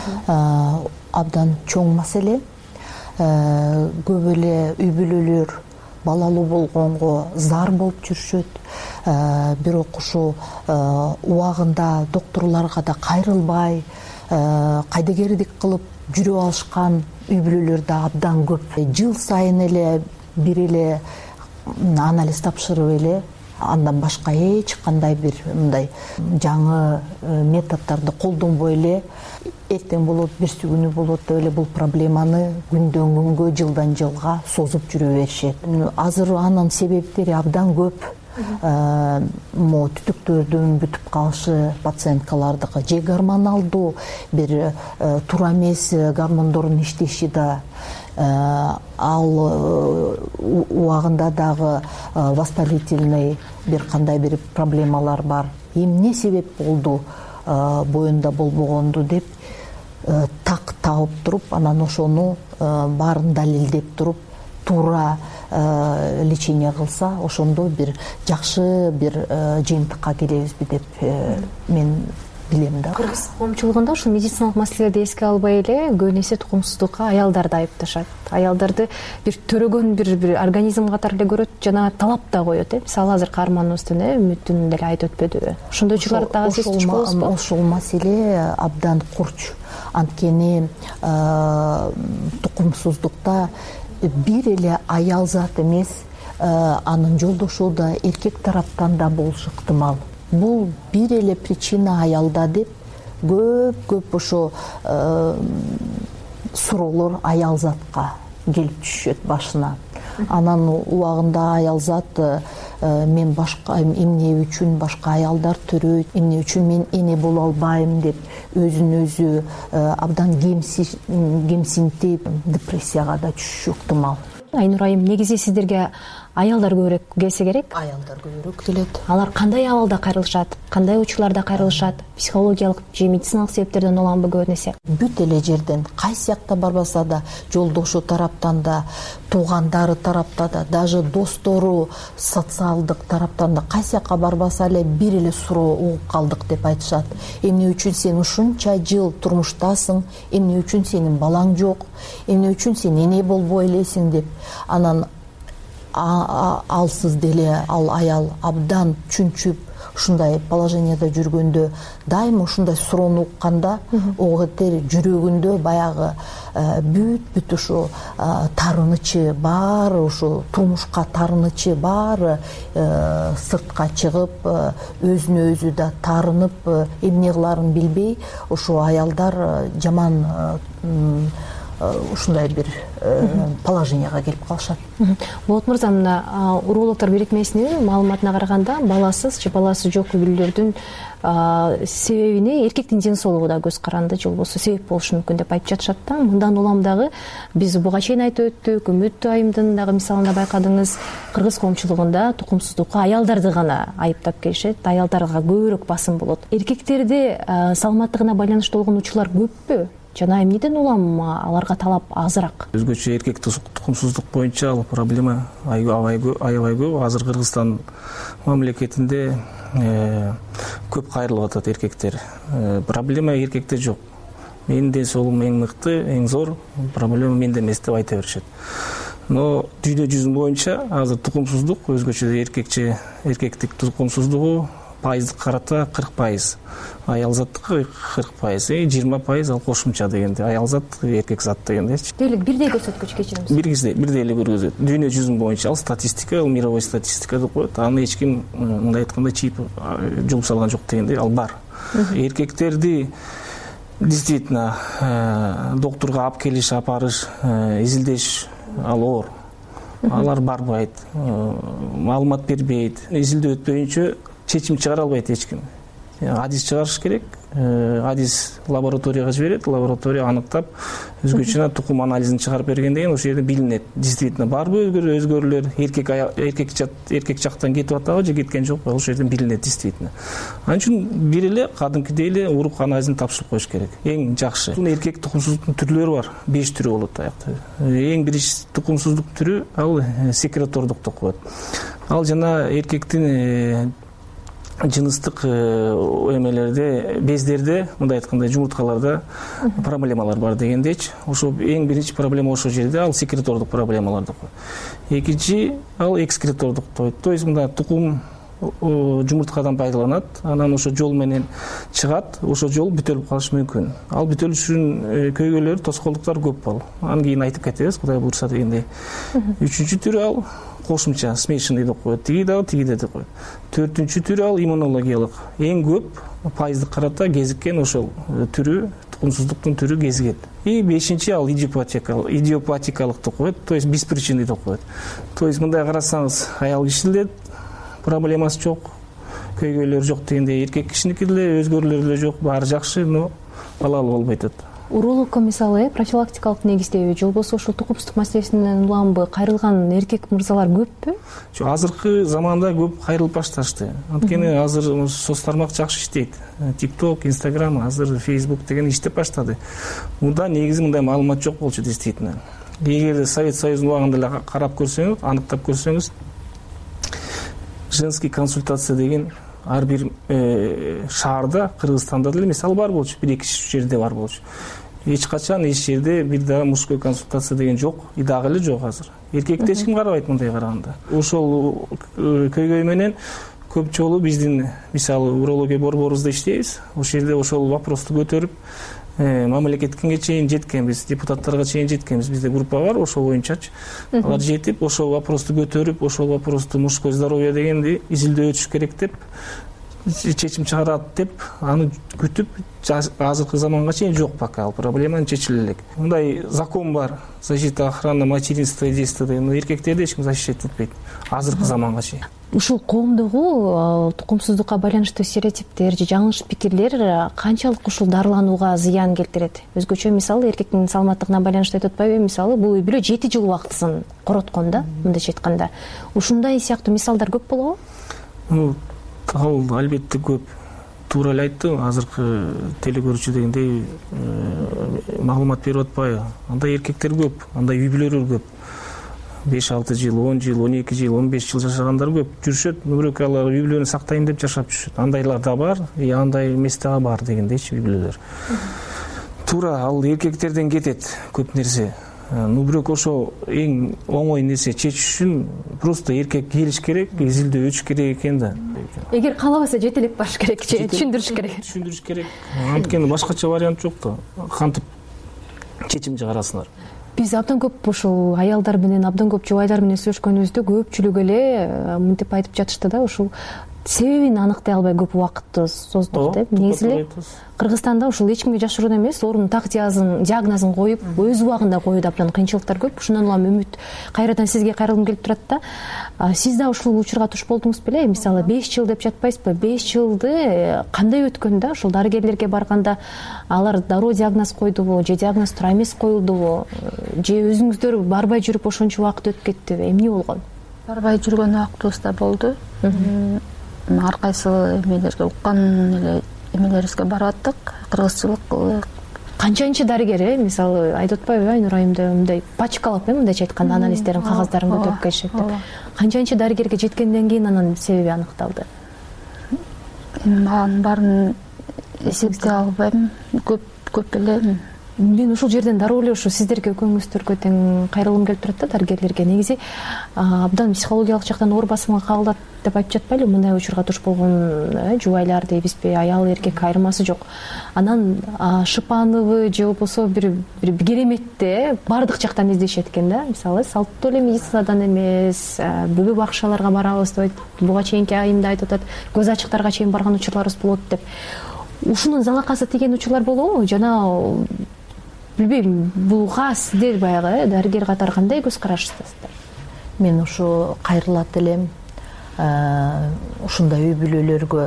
абдан чоң маселе. Көп эле үй бүлөлөр балалуу болгонго зар болуп жүрүшөт. Бирок ушул убагында докторлорго да кайрылбай, кайдыгердик кылып жүрүп алышкан үй бүлөлөр да абдан көп. Жыл сайын эле бир эле анализ тапшырып эле, андан башка эч кандай бир мындай жаңы методдорду колдонбой эле эртең болот, бирси күнү болот деп эле бул проблеманы күндөн күнгө, жылдан жылга созуп жүрө беришет. Азыр анын себептери абдан көп. Могу түтүктөрдүн бүтүп калышы пациенткалардыкы, же гормоналдуу бир туура эмес гормондордун иштеши да, ал убагында дагы воспалительный бир кандай бир проблемалар бар. Эмне себеп болду боюнда болбогонду деп так таап туруп, анан ошону баарын далилдеп туруп, туура лечение кылса, ошондо бир жакшы бир жыйынтыкка келебизби деп мен билем да. Кыргыз коомчулугунда ушул медициналык маселелерди эске албай эле көбүн эсе тукумсуздукка аялдарды айыпташат. Аялдарды бир төрөгөн бир бир организм катары эле көрөт жана талап да коет. Мисалы азыр каарманыбыздын Үмүттүн деле айтып өтпөдүбү? Ошондой учурлар дагы сиз туш болосузбу? Ошол маселе абдан курч. Анткени тукумсуздукта бир эле аял зат эмес, анын жолдошу да эркек тараптан да болушу ыктымал. Бул бир эле причина аялда деп көп көп ошо суроолор аял затка келип түшөт башына. Анан убагында аял зат мен башка эмне үчүн башка аялдар төрөйт, эмне үчүн мен эне боло албайм деп өзүн өзү абдан кемсинтип депрессияга да түшүшү ыктымал. Айнур айым, негизи сиздерге аялдар көбүрөөк келсе керек? Аялдар көбүрөөк келет. Алар кандай абалда кайрылышат, кандай учурларда кайрылышат? Психологиялык же медициналык себептерден уламбы көп нерсе? Бүт эле жерден, кайсы жакта барбаса да, жолдошу тараптан да, туугандары тараптан да, даже достору социалдык тараптан да кайсы жакка барбаса эле бир эле суроо угуп калдык деп айтышат. Эмне үчүн сен ушунча жыл турмуштасың? Эмне үчүн сенин балаң жок? Эмне үчүн сен эне болбой элесиң деп. Анан алсыз деле ал аял абдан чүнчүп ушундай положенияда жүргөндө дайыма ушундай суроону укканда оготер жүрөгүндө баягы бүт бүт ушу тарынычы баары, ушу турмушка тарынычы баары сыртка чыгып, өзүнө өзү да тарынып, эмне кыларын билбей ушу аялдар жаман ушундай бир положенияга келип калышат. Болот мырза, мына урологдор бирикмесинин маалыматына караганда, баласыз же баласы жок үй бүлөлөрдүн себебине эркектин ден соолугу да көз каранды, же болбосо себеп болушу мүмкүн деп айтып жатышат да. Мындан улам дагы биз буга чейин айтып өттүк, Үмүт айымдын дагы мисалында байкадыңыз, кыргыз коомчулугунда тукумсуздукка аялдарды гана айыптап келишет, аялдарга көбүрөөк басым болот. Эркектерде саламаттыгына байланыштуу болгон учурлар көппү? Жана эмнеден улам аларга талап азыраак? Өзгөчө эркек тукумсуздук боюнча ал проблема аябай көп. Азыр Кыргызстан мамлекетинде көп кайрылып атат эркектер. Проблема эркекте жок. Менин ден соолугум эң мыкты, эң зор, проблема менде эмес деп айта беришет. Но дүйнө жүзү боюнча азыр тукумсуздук өзгөчө эркекче эркектик тукумсуздугу пайыздык карата кырк пайыз, аял заттыкы кырк пайыз, жыйырма пайыз ал кошумча дегенде, аял зат, эркек зат дегендечи. Дерлик бирдей көрсөткүч кечиримиз. Бирдей, бирдей эле көрсөтөт. Дүйнө жүзүн боюнча ал статистика, ал мировой статистика деп коет. Аны эч ким мындай айтканда чип жулуп салган жок дегендей, ал бар. Эркектерди действительно доктурга алып келиш, апарыш, изилдеш ал оор. Алар барбайт, маалымат бербейт, изилдөө өтпөйүнчө чечим чыгара албайт эч ким. Адис чыгарыш керек. Адис лабораторияга жиберет, лаборатория аныктап, өзгөчө тукум анализин чыгарып бергенден кийин ошол жерде билинет. Действительно барбы өзгөрүүлөр, эркек эркек эркек жактан кетип атабы же кеткен жокпу, ошол жерден билинет действительно. Анын үчүн бир эле кадимкидей эле урук анализин тапшырып коюш керек. Эң жакшы. Эркек тукумсуздуктун түрлөрү бар. беш түрү болот аякта. Эң биринчи тукумсуздук түрү ал секретордук деп коет. Ал жана эркектин жыныстык эмелерде, бездерде, мындай айтканда жумурткаларда проблемалар бар дегендечи. Ошо эң биринчи проблема ошол жерде, ал секретордук проблемалар деп коет. Экинчи ал экскретордук дейт. То есть мында тукум жумурткадан пайдаланат, анан ошо жол менен чыгат, ошо жол бүтөлүп калышы мүмкүн. Ал бүтөлүшүнүн көйгөйлөрү, тоскоолдуктары көп бол. Анан кийин айтып кетебиз, Кудай буйрса дегендей. Үчүнчү түрү ал кошумча, смешанный деп коет. Тиги да, тиги да деп коет. Төртүнчү түрү ал иммунологиялык. Эң көп пайыздык карата кезиккен ошол түрү, тукумсуздуктун түрү кезигет. И бешинчи ал идиопатикалык, идиопатикалык деп коет, то есть беспричинный деп коет. То есть мындай карасаңыз, аял кишилде проблемасы жок, көйгөйлөр жок дегенде, эркек кишиники деле өзгөрүүлөр деле жок, баары жакшы, но балалуу болбой атат. Урологко мисалы профилактикалык негиздеби же болбосо ушул тукумсуздук маселесинен уламбы кайрылган эркек мырзалар көппү? Азыркы заманда көп кайрылып башташты. Анткени азыр соц тармак жакшы иштейт. TikTok, Instagram, азыр Facebook деген иштеп баштады. Мында негизи мындай маалымат жок болчу действительно. Эгерде Совет Союзунун убагында эле карап көрсөңүз, аныктап көрсөңүз, женский консультация деген ар бир шаарда, Кыргызстанда деле мисалы бар болчу, бир-эки жерде бар болчу. Эч качан эч жерде бир дагы мужской консультация деген жок, и дагы эле жок азыр. Эркекти эч ким карабайт мындай караганда. Ошол көйгөй менен көп жолу биздин мисалы урология борборубузда иштейбиз. Ошол жерде ошол вопросту көтөрүп, мамлекетке чейин жеткенбиз, депутаттарга чейин жеткенбиз. Бизде группа бар, ошол боюнчачы алар жетип, ошол вопросту көтөрүп, ошол вопросту мужское здоровье дегенди изилдөө өтүш керек деп чечим чыгарат деп аны күтүп, азыркы заманга чейин жок пока ал проблеманы чечиле элек. Мындай закон бар, защита охраны материнства и детства деген, эркектерди эч ким защищать этпейт азыркы заманга чейин. Ушул коомдогу тукумсуздукка байланыштуу стереотиптер же жаңылыш пикирлер канчалык ушул дарыланууга зыян келтирет? Өзгөчө мисалы эркектин саламаттыгына байланыштуу айтып атпайбы? Мисалы бул үй бүлө жети жыл убактысын короткон да, мындайча айтканда. Ушундай сыяктуу мисалдар көп болобу? Ал албетте көп. Туура эле айтты, азыркы телекөрүүчү дегендей маалымат берип атпайбы? Андай эркектер көп, андай үй бүлөлөр көп. беш алты жыл, он жыл, он эки жыл, он беш жыл жашагандар көп жүрүшөт. Бирок алар үй бүлөнү сактайм деп жашап жүрүшөт. Андайлар да бар, и андай эмес да бар дегендейчи үй бүлөлөр. Туура, ал эркектерден кетет көп нерсе. Ну бирок ошо эң оңой нерсе чечиш үчүн просто эркек келиш керек, изилдөө өтүш керек экен да. Эгер каалабаса жетелеп барыш керек, түшүндүрүш керек. Түшүндүрүш керек. Анткени башкача вариант жок да. Кантип чечим чыгарасыңар. Биз абдан көп ушул аялдар менен, абдан көп жубайлар менен сүйлөшкөнүбүздө көпчүлүк эле мынтип айтып жатышты да, ушул себебин аныктай албай көп убакытты создук деп. Негизи эле Кыргызстанда ушул эч кимге жашыруун эмес, орун так диагнозун коюп, өз убагында коюуда абдан кыйынчылыктар көп. Ушундан улам үмүт кайрадан сизге кайрылгым келип турат да. Сиз да ушул учурга туш болдуңуз беле? Мисалы беш жыл деп жатпайсызбы? беш жылды кандай өткөн да? Ушул дарыгерлерге барганда алар дароо диагноз койдубу, же диагноз туура эмес коюлдубу, же өзүңүздөр барбай жүрүп ошончо убакыт өтүп кеттиби? Эмне болгон? Барбай жүргөн убактыбыз да болду. Ар кайсы эмелерге уккан эле эмелерибизге барып аттык, кыргызчылык. Канчанчы дарыгер, мисалы айтып атпайбы, Айнур айымда мындай пачкалап, мындайча айтканда анализдерин, кагаздарын көтөрүп келишет деп. Канчанчы дарыгерге жеткенден кийин анын себеби аныкталды? Анын баарын эсептей албайм, көп көп эле. Мен ушул жерден дароо эле ушу сиздерге экөөңүздөргө тең кайрылгым келип турат да, дарыгерлерге. Негизи абдан психологиялык жактан оор басымга кабылат деп айтып жатпайлыбы? Мындай учурга туш болгон жубайлар дейбизби, аял эркек айырмасы жок. Анан шыпановы же болбосо бир бир кереметте бардык жактан издешет экен да. Мисалы салттуу эле медицинадан эмес, бүбө бакшаларга барабыз деп буга чейинки айымда айтып атат, көз ачыктарга чейин барган учурларыбыз болот деп. Ушунун залакасы тийген учурлар болобу? Жана билбейм, буга сиздер баягы дарыгер катары кандай көз карашысыздар? Мен ушу кайрылат элем ушундай үй бүлөлөргө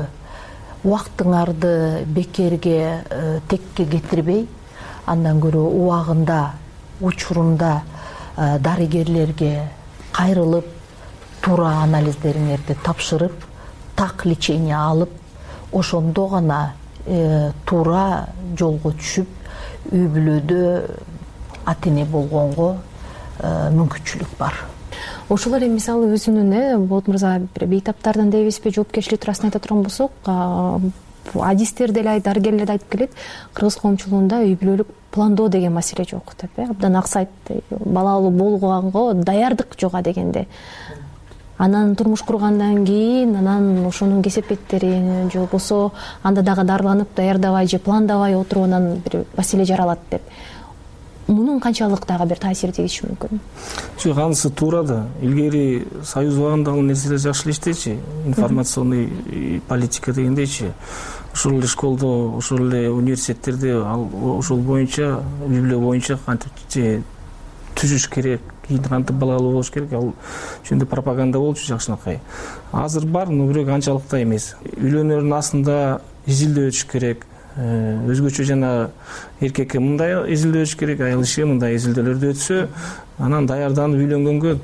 убактыңарды бекерге, текке кетирбей, андан көрө убагында, учурунда дарыгерлерге кайрылып, туура анализдериңерди тапшырып, так лечение алып, ошондо гана туура жолго түшүп, үй бүлөдө ата эне болгонго мүмкүнчүлүк бар. Ошолор эми мисалы өзүнүн Болот мырза бейтаптардан дейбизби, жоопкерчилик туурасында айта турган болсок, адистер деле дарыгерлер айтып келет, кыргыз коомчулугунда үй бүлөлүк пландоо деген маселе жок деп, абдан аксайт, балалуу болгонго даярдык жок дегенде. Анан турмуш кургандан кийин, анан ошонун кесепеттерин же болбосо анда дагы дарыланып даярдабай же пландабай отуруп анан бир маселе жаралат деп. Мунун канчалык дагы бир таасири тийиши мүмкүн? Жок, анысы туура да. Илгери Союз убагында ал нерселер жакшы элештечи, информационный политика дегендейчи. Ошол эле школдо, ошол эле университеттерде ошол боюнча, үй бүлө боюнча кантип түзүш керек, кийин кантип балалуу болуш керек, ал жөнүндө пропаганда болчу жакшынакай. Азыр бар, но бирок анчалык да эмес. Үйлөнөрдүн астында изилдөө өтүш керек. Өзгөчө жана эркекке мындай изилдөө өтүш керек, аял кишиге мындай изилдөөлөрдү өтсө, анан даярданып үйлөнгөнгө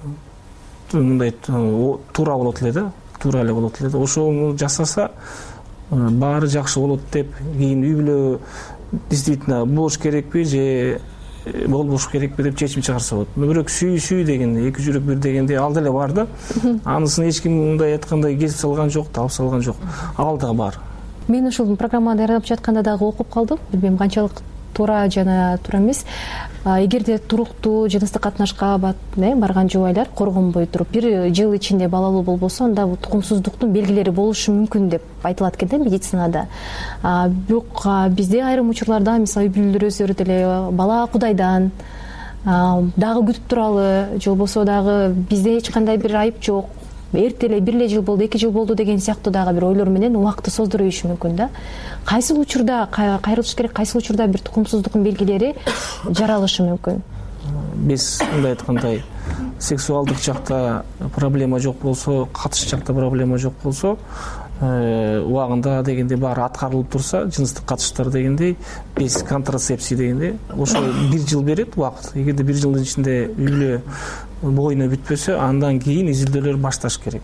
мындай туура болот эле да, туура эле болот эле да. Ошону жасаса баары жакшы болот деп, кийин үй бүлө действительно болуш керекпи же болбош керекпи деп чечим чыгарса болот. Бирок сүйүү дегенде, эки жүрөк бир дегенде ал деле бар да. Анысын эч ким мындай айткандай кесип салган жок, алып салган жок. Ал да бар. Мен ушул программаны даярдап жатканда дагы окуп калдым. Билбейм канчалык туура жана туура эмес. Эгерде туруктуу жыныстык катнашка барган жубайлар коргонбой туруп бир жыл ичинде балалуу болбосо, анда бул тукумсуздуктун белгилери болушу мүмкүн деп айтылат экен да медицинада. Бирок бизде айрым учурларда мисалы үй бүлөлөрүбүз деле бала Кудайдан дагы күтүп туралы, же болбосо дагы бизде эч кандай бир айып жок, эрте эле бир эле жыл болду, эки жыл болду деген сыяктуу дагы бир ойлор менен убакытты создуруп ийиши мүмкүн да. Кайсыл учурда кайрылыш керек, кайсыл учурда бир тукумсуздуктун белгилери жаралышы мүмкүн? Биз мындай айткандай, сексуалдык жакта проблема жок болсо, катыш жакта проблема жок болсо, убагында дегенде баары аткарылып турса, жыныстык катыштар дегендей, без контрацепсия дегенде, ошо бир жыл берет убакыт. Эгерде бир жылдын ичинде үй бүлө боюна бүтпөсө, андан кийин изилдөөлөр башташ керек.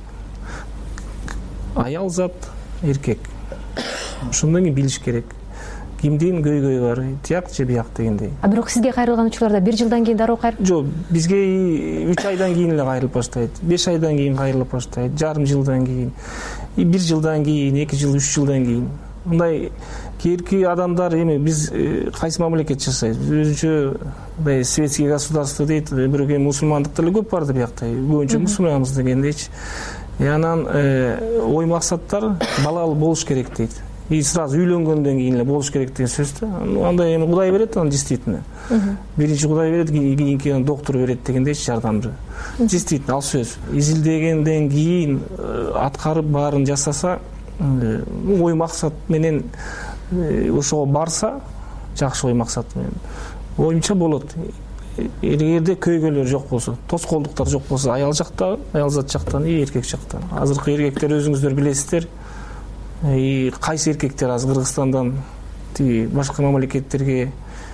Аял зат, эркек. Ошондон кийин билиш керек. Кимдин көйгөйү бар, тияк же бияк дегендей. А бирок сизге кайрылган учурларда бир жылдан кийин дароо кайрылып? Жок, бизге үч айдан кийин эле кайрылып баштайт, беш айдан кийин кайрылып баштайт, жарым жылдан кийин, бир жылдан кийин, эки жыл, үч жылдан кийин. Мындай кийинки адамдар эми биз кайсы мамлекет жашайбыз? Өзүнчө мындай светский государство дейт, бирок эми мусулмандык деле көп бар да биякта. Көбүнчө мусулманбыз дегендейчи. И анан ой максаттар балалуу болуш керек дейт. И сразу үйлөнгөндөн кийин эле болуш керек деген сөз да. Андай эми Кудай берет, аны действительно. Биринчи Кудай берет, кийинки доктор берет дегендейчи жардамды. Действительно, ал сөз. Изилдегенден кийин аткарып баарын жасаса, ой максат менен ошого барса, жакшы ой максат менен оюмча болот. Эгерде көйгөйлөр жок болсо, тоскоолдуктар жок болсо, аял жактан, аял зат жактан, и эркек жактан. Азыркы эркектер өзүңүздөр билесиздер. И кайсы эркектер азыр Кыргызстандан тиги башка мамлекеттерге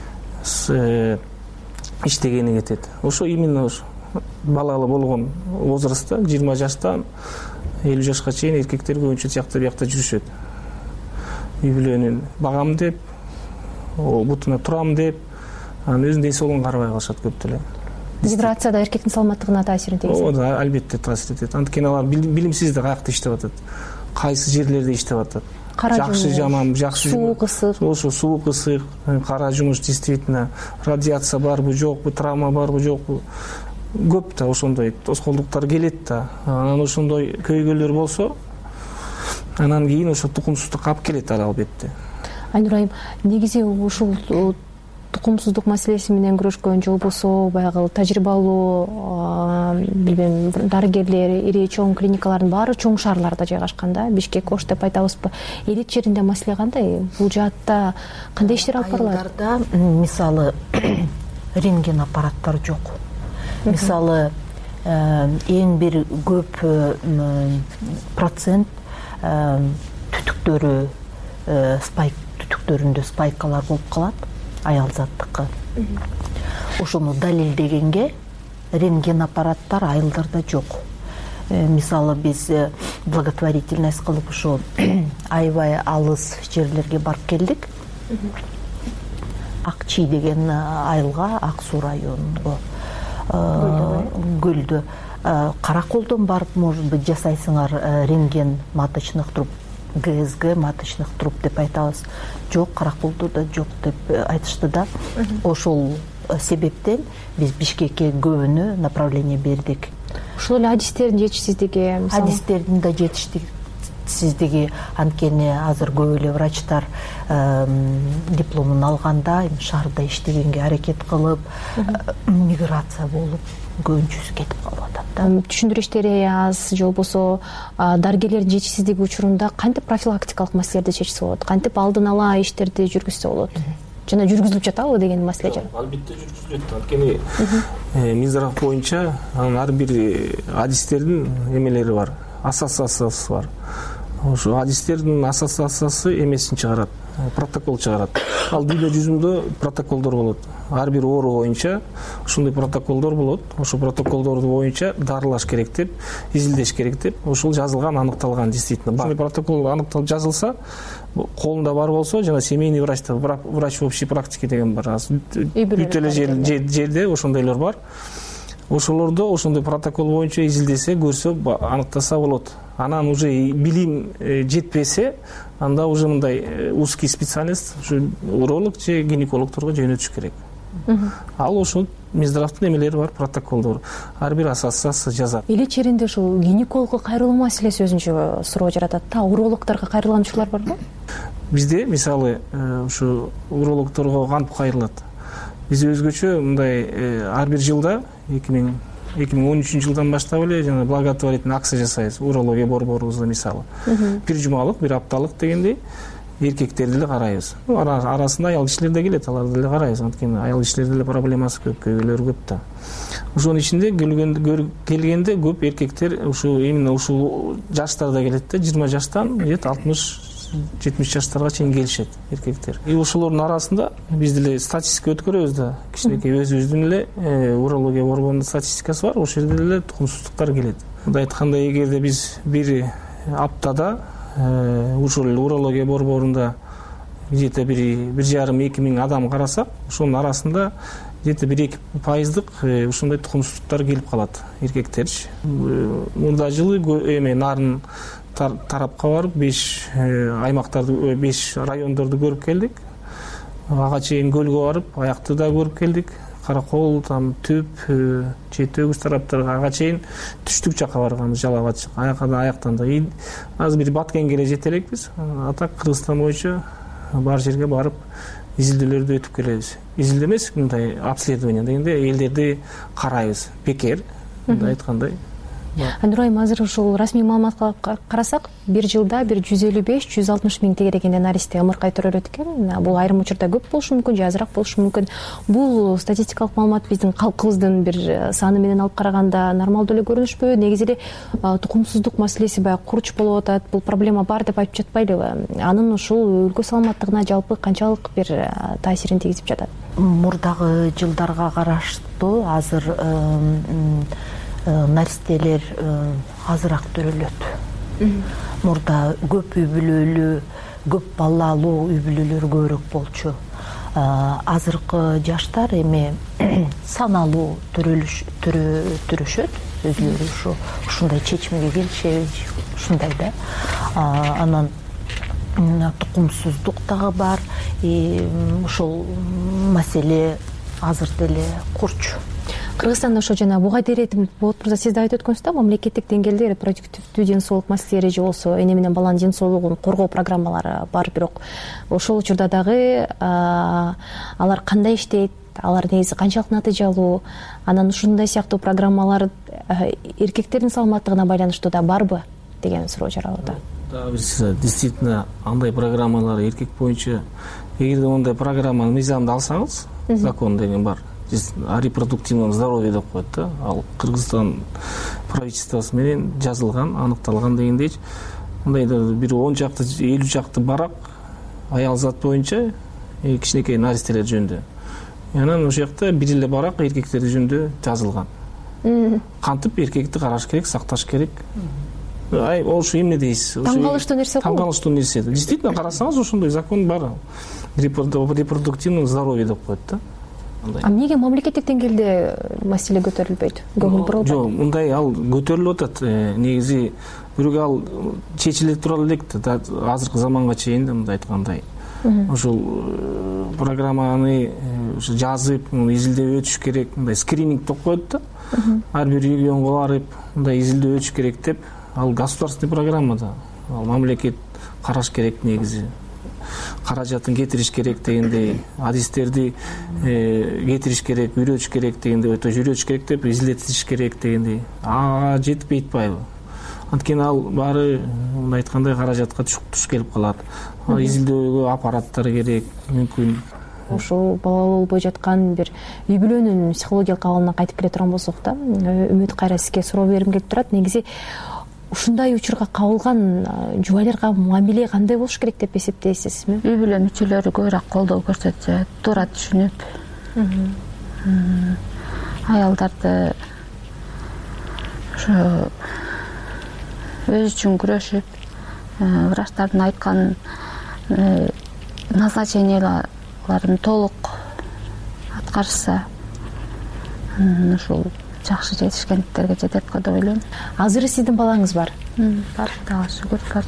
иштегени кетет. Ошо именно ошо балалуу болгон возрастта, жыйырма жаштан элүү жашка чейин эркектер көбүнчө тиякта биякта жүрүшөт. Үй бүлөнүн багам деп, бутуна турам деп, анын өзүнүн ден соолугун карабай калышат көп деле. Вибрация да эркектин саламаттыгына таасирин тийгизет. Ооба, да, албетте таасир этет. Анткени алар билимсиз да каякта иштеп атат. Кайсы жерлерде иштеп атат. Жакшы жаман, жакшы суук ысык. Ошо суук ысык, кара жумуш действительно, радиация барбы, жокпу, травма барбы, жокпу. Көп да ошондой тоскоолдуктар келет да. Анан ошондой көйгөйлөр болсо, анан кийин ошо тукумсуздукка алып келет албетте. Айнур айым, негизи ушул тукумсуздук маселеси менен күрөшкөн, же болбосо баягы тажрыйбалуу билбейм дарыгерлер, ири чоң клиникалардын баары чоң шаарларда жайгашкан да, Бишкек, Ош деп айтабызбы. Элит жеринде маселе кандай? Бул жаатта кандай иштер алып барылат? Айылдарда мисалы рентген аппараттар жок. Мисалы эң бир көп процент түтүктөрү спайк түтүктөрүндө спайкалар болуп калат. Аял заттыкы. Ошону далилдегенге рентген аппараттар айылдарда жок. Мисалы биз благотворительность кылып ошо аябай алыс жерлерге барып келдик. Акчи деген айылга, Ак Суу районунга, Көлдө. Караколдон барып, может быть, жасайсыңар рентген маточных труб, ГСГ маточных труб деп айтабыз. Жок, Караколдо да жок деп айтышты да. Ошол себептен биз Бишкекке көбүнө направление бердик. Ошол эле адистердин жетишсиздиги, адистердин да жетишсиздиги, анткени азыр көп эле врачтар дипломун алганда шаарда иштегенге аракет кылып, миграция болуп көбүнчөсү кетип калып атат да. Түшүндүрүү иштери аз, же болбосо дарыгерлердин жетишсиздиги учурунда кантип профилактикалык маселелерди чечсе болот, кантип алдын ала иштерди жүргүзсө болот? Жана жүргүзүлүп жатабы деген маселе жок? Албетте жүргүзүлөт. Анткени Минздрав боюнча ар бир адистердин эмелери бар, ассоциациясы бар. Ошо адистердин ассоциациясы эмесин чыгарат, протокол чыгарат. Ал дүйнө жүзүндө протоколдор болот. Ар бир оору боюнча ошондой протоколдор болот. Ошо протоколдор боюнча дарылаш керек деп, изилдеш керек деп, ошол жазылган, аныкталган действительно. Ошол протокол аныкталып жазылса, колунда бар болсо, жана семейный врачта, врач общей практики деген бар. Бүт эле жерде ошондойлор бар. Ошолордо ошондой протокол боюнча изилдесе, көрсө, аныктаса болот. анан уже билим жетпесе анда уже мындай узкий специалист ушу уролог же гинекологторго жөнөтүш керек. Ал ошол Минздравдын эмелери бар, протоколдор. Ар бир ассоциация жазат. Эли черинде ушул гинекологко кайрылуу маселеси өзүнчө суроо жаратат да. Урологдорго кайрылган барбы? Бизде мисалы ушу урологдорго кантип кайрылат? Биз өзгөчө мындай ар бир жылда эки миң он үчүнчү жылдан баштап эле жана благотворительный акция жасайбыз урология борборубузда мисалы. Бир жумалык, бир апталык дегендей эркектерди эле карайбыз. Арасында аял кишилер да келет, аларды эле карайбыз. Анткени аял кишилердин эле проблемасы көп, көйгөйлөрү көп да. Ошонун ичинде келгенде көп эркектер ушу именно ушул жаштарда келет да, жыйырма жаштан где-то алтымыш жетимиш жаштарга чейин келишет эркектер. И ошолордун арасында биз деле статистика өткөрөбүз да. Кичинекей өзүбүздүн эле урология борборунун статистикасы бар, ошол жерде эле тукумсуздуктар келет. Мындай айтканда, эгерде биз бир аптада ушул урология борборунда где-то бир жарым эки миң адам карасак, ошонун арасында где-то бир эки пайыздык ушундай тукумсуздуктар келип калат эркектерчи. Мурда жылы эме нарын тарапка барып беш аймактарды, беш райондорду көрүп келдик. Ага чейин көлгө барып аякты да көрүп келдик. Каракол, там Түп, Жети Өгүз тараптарга ага чейин түштүк жака барганбыз, Жалал Абад жака, аяктан да. Азыр бир Баткенге жете элекпиз. Ата Кыргызстан боюнча бар жерге барып изилдөөлөрдү өтүп келебиз. Изилдөө эмес, мындай обследование дегенде элдерди карайбыз. Бекер, мындай айткандай. Нурайым, азыр ушул расмий маалыматка карасак, бир жылда бир жүз элүү беш жүз алтымыш миң тегерегинде наристе ымыркай төрөлөт экен. Бул айрым учурда көп болушу мүмкүн, же азыраак болушу мүмкүн. Бул статистикалык маалымат биздин калкыбыздын бир саны менен алып караганда нормалдуу эле көрүнүшпү? Негизи эле тукумсуздук маселеси баягы курч болуп атат, бул проблема бар деп айтып жатпайлыбы? Анын ушул өлкө саламаттыгына жалпы канчалык бир таасирин тийгизип жатат? Мурдагы жылдарга караштуу азыр наристелер азыраак төрөлөт. Мурда көп үй бүлөлүү, көп балалуу үй бүлөлөр көбүрөөк болчу. Азыркы жаштар эми саналуу төрөшөт, өзүлөрү ушу ушундай чечимге келишеби, ушундай да. Анан тукумсуздук дагы бар. Ушул маселе азыр деле курч. Кыргызстанда ошо жана буга дейретим болот мырза, сиз да айтып өткөнсүз да, мамлекеттик деңгээлде репродуктивдүү ден соолук маселелери же болсо эне менен баланын ден соолугун коргоо программалары бар, бирок ошол учурда дагы алар кандай иштейт, алар негизи канчалык натыйжалуу, анан ушундай сыяктуу программалар эркектердин саламаттыгына байланыштуу да барбы деген суроо жаралууда. Да, действительно андай программалар эркек боюнча, эгерде ондай программанын мыйзамды алсаңыз, закон деген бар, о репродуктивном здоровье деп коет да. Ал Кыргызстан правительствосу менен жазылган, аныкталган дегендейчи. Мындай бир он жакты, элүү жакты барак аял зат боюнча кичинекей наристелер жөнүндө. Анан ошол жакта бир эле барак эркектер жөнүндө жазылган. Кантип эркекти караш керек, сакташ керек. Ай, ошо эмне дейсиз? Таң калыштуу нерсе го. Таң калыштуу нерсе. Действительно карасаңыз ошондой закон бар. Репродуктивное здоровье деп коет да. А эмнеге мамлекеттик деңгээлде маселе көтөрүлбөйт? Көңүл бурулбайт? Жок, мындай ал көтөрүлүп атат. Негизи бирок ал чечиле тура элек да, азыркы заманга чейин да, мындай айткандай. Ошол программаны жазып, изилдөө өтүш керек, мындай скрининг деп коет да. Ар бир регионго барып, мындай изилдөө өтүш керек деп, ал государственный программа да. Ал мамлекет караш керек негизи. Каражатын кетириш керек дегендей, адистерди кетириш керек, үйрөтүш керек дегендей, өтө жүрөтүш керек деп, изилдетиш керек дегендей. Ага жетпей атпайбы? Анткени ал баары мындай айткандай каражатка туш келип калат. Изилдөөгө аппараттар керек, мүмкүн. Ошол балалуу болбой жаткан бир үй бүлөнүн психологиялык абалына кайтып келе турган болсок да, Үмүт кайра сизге суроо бергим келип турат. Негизи ушундай учурга кабылган жубайларга мамиле кандай болуш керек деп эсептейсиз? Үй бүлө мүчөлөрү көбүрөөк колдоо көрсөтсө, туура түшүнүп, аялдарды ошо өзү үчүн күрөшүп, врачтардын айткан назначенияларын толук аткарышса, ушул жакшы жетишкендиктерге жетет го деп ойлойм. Азыр сиздин балаңыз бар? Бар, Кудайга шүгүр бар.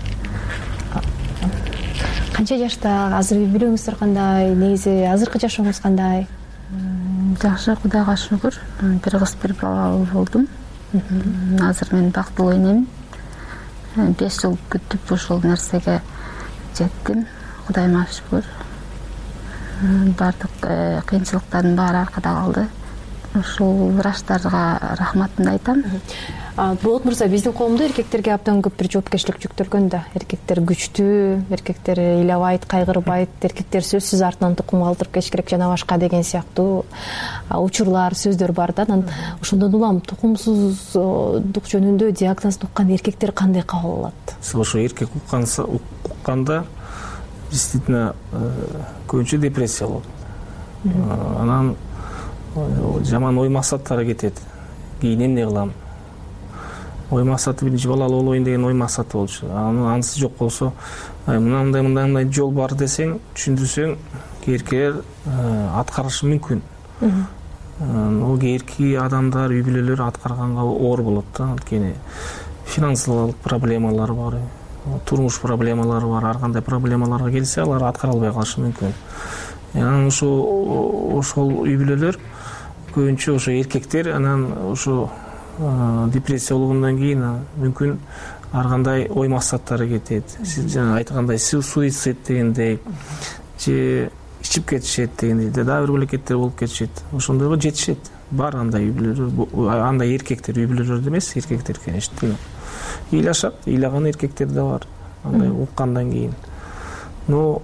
Канча жашта? Азыр үй бүлөңүздөр кандай? Негизи азыркы жашооңуз кандай? Жакшы, Кудайга шүгүр. Бир кыз бир балалуу болдум. Азыр мен бактылуу энемин. беш жыл күтүп ушул нерсеге жеттим. Кудайыма шүгүр. Бардык кыйынчылыктардын баары аркада калды. Ушул врачтарга рахматымды айтам. Болот мырза, биздин коомдо эркектерге абдан көп бир жоопкерчилик жүктөлгөн да. Эркектер күчтүү, эркектер ыйлабайт, кайгырбайт, эркектер сөзсүз артынан тукум калтырып кетиш керек жана башка деген сыяктуу учурлар, сөздөр бар да. Анан ошондон улам тукумсуздук жөнүндө диагнозду уккан эркектер кандай кабыл алат? Ошо эркек укканда действительно көбүнчө депрессия болот. Анан жаман ой максаттары кетет. Кийин эмне кылам? Ой максаты биринчи балалуу болоюн деген ой максаты болчу. Анын анысы жок болсо, мындай мындай мындай жол бар десең, түшүндүрсөң, кийинкилер аткарышы мүмкүн. Ал кийинки адамдар, үй бүлөлөр аткарганга оор болот да. Анткени финансылык проблемалары бар, турмуш проблемалары бар. Ар кандай проблемаларга келсе, алар аткара албай калышы мүмкүн. Анан ошол ошол үй бүлөлөр көбүнчө ошо эркектер анан ошо депрессия болгондон кийин мүмкүн ар кандай ой максаттары кетет. Сиз жана айткандай суицид дегендей, же ичип кетишет дегендей, дагы бир бөлекеттер болуп кетишет. Ошондойго жетишет. Бар андай үй бүлөлөр, андай эркектер, үй бүлөлөрдө эмес, эркектер конечно. Ыйлашат, ыйлаган эркектер да бар. Андай уккандан кийин. Но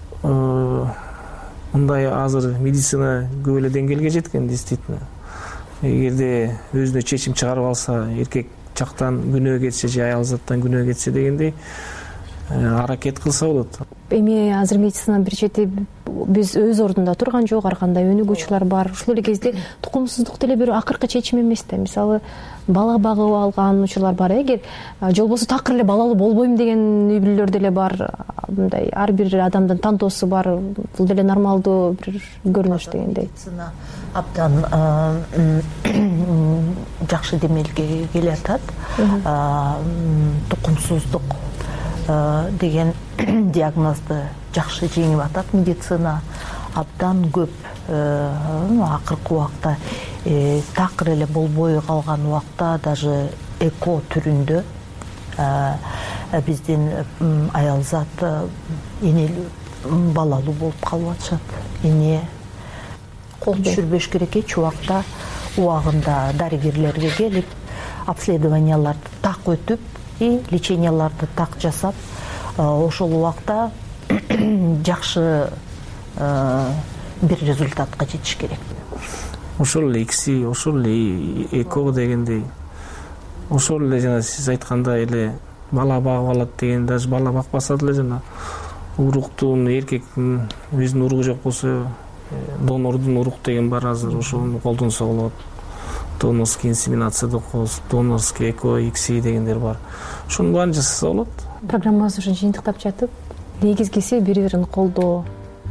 мындай азыр медицина көп эле деңгээлге жеткен, действительно. Эгерде өзүнө чечим чыгарып алса, эркек жактан күнөө кетсе же аял заттан күнөө кетсе дегендей аракет кылса болот. Эми азыр медицина бир чети биз өз ордунда турган жок, ар кандай өнүгүүчүлөр бар. Ушул эле кезде тукумсуздук деле бир акыркы чечим эмес да. Мисалы, бала багып алган учурлар бар. Эгер же болбосо такыр эле балалуу болбойм деген үй бүлөлөр деле бар. Мындай ар бир адамдын тандоосу бар. Бул деле нормалдуу бир көрүнүш дегендей. Медицина абдан жакшы демелге келатат. Тукумсуздук деген диагнозду жакшы жеңип атат медицина. Абдан көп акыркы убакта такыр эле болбой калган убакта даже эко түрүндө биздин аялзат энелүү балалуу болуп калып атышат. Эне кол түшүрбөш керек. Эч убакта убагында дарыгерлерге келип обследованияларды так өтүп, и леченияларды так жасап, ошол убакта жакшы бир результатка жетиш керек. Ошол эле икси, ошол эле эко дегендей, ошол эле жана сиз айткандай эле бала багып алат деген, даже бала бакпаса деле жана уруктун, эркектин өзүнүн уругу жок болсо, донордун урук деген бар азыр, ошону колдонсо болот. Донорский инсеминация деп коебуз, донорский эко, икси дегендер бар. Ошонун баарын жасаса болот. Программабыз ушун жыйынтыктап жатып, негизгиси бири-бирин колдоо,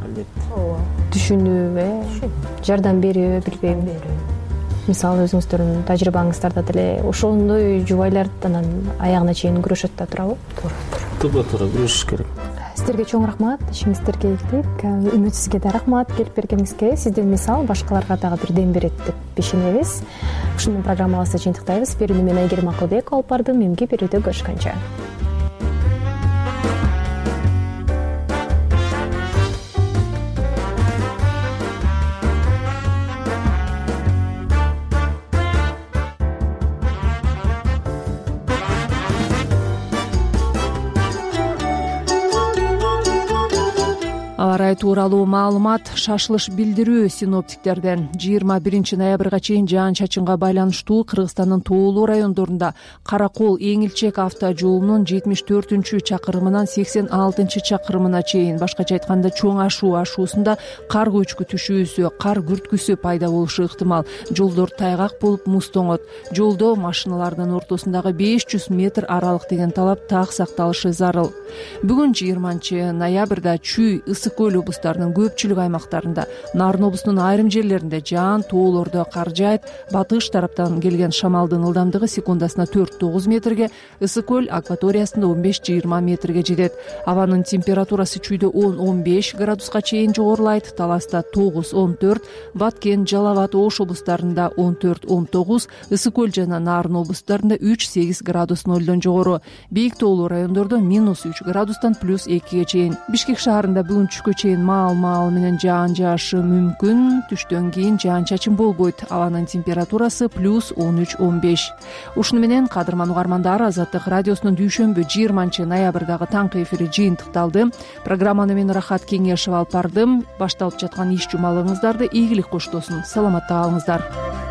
түшүнүү, жардам берүү, билбейм. Мисалы, өзүңүздөрдүн тажрыйбаңыздарда деле ошондой жубайлар анан аягына чейин күрөшөт да турабы? Туура, туура күрөшүш керек. Сиздерге чоң рахмат, ишиңиздерге ийгилик. Үмүт, сизге да рахмат келип бергениңизге. Сиздин мисал башкаларга дагы бир дем берет деп ишенебиз. Ушуну программабызды жыйынтыктайбыз. Берүүнү мен Айгерим Акылбек алып бардым. Эмки берүүдө көрүшкөнчө. Аба ырайы тууралуу маалымат, шашылыш билдирүү синоптиктерден. жыйырма биринчи ноябрга чейин жаан-чачынга байланыштуу Кыргызстандын тоолуу райондорунда Каракол Эңилчек авто жолунун жетимиш төртүнчү чакырымынан сексен алтынчы чакырымына чейин, башкача айтканда Чоң Ашуу ашуусунда кар көчкү түшүүсү, кар күрткүсү пайда болушу ыктымал. Жолдор тайгак болуп муз тоңот. Жолдо машиналардын ортосундагы беш жүз метр аралык деген талап так сакталышы зарыл. Бүгүн жыйырманчы ноябрда Чүй Ысык көл облустарынын көпчүлүк аймактарында, Нарын облусунун айрым жерлеринде жаан, тоолордо кар жаайт. Батыш тараптан келген шамалдын ылдамдыгы секундасына төрт тогуз метрге, ысык көл акваториясында он беш жыйырма метрге жетет. Абанын температурасы чүйдө он он беш градуска чейин жогорулайт. Таласта тогуз он төрт, Баткен, Жалал абад, Ош облустарында он төрт он тогуз, ысык көл жана Нарын облустарында үч сегиз градус нолдон жогору. Бийик тоолуу райондордо минус үч градустан плюс экиге чейин. Бишкек шаарында бүгүн түшкө чейин маал-маал менен жаан жаашы мүмкүн. Түштөн кийин жаан-чачын болбойт. Абанын температурасы плюс он үч он беш. Ушуну менен кадырман угармандар, Азаттык радиосунун дүйшөмбү жыйырманчы ноябрдагы таңкы эфири жыйынтыкталды. Программаны мен Рахат Кеңешева алып бардым. Башталып жаткан иш жумалыңыздарды ийгилик коштосун. Саламатта калыңыздар.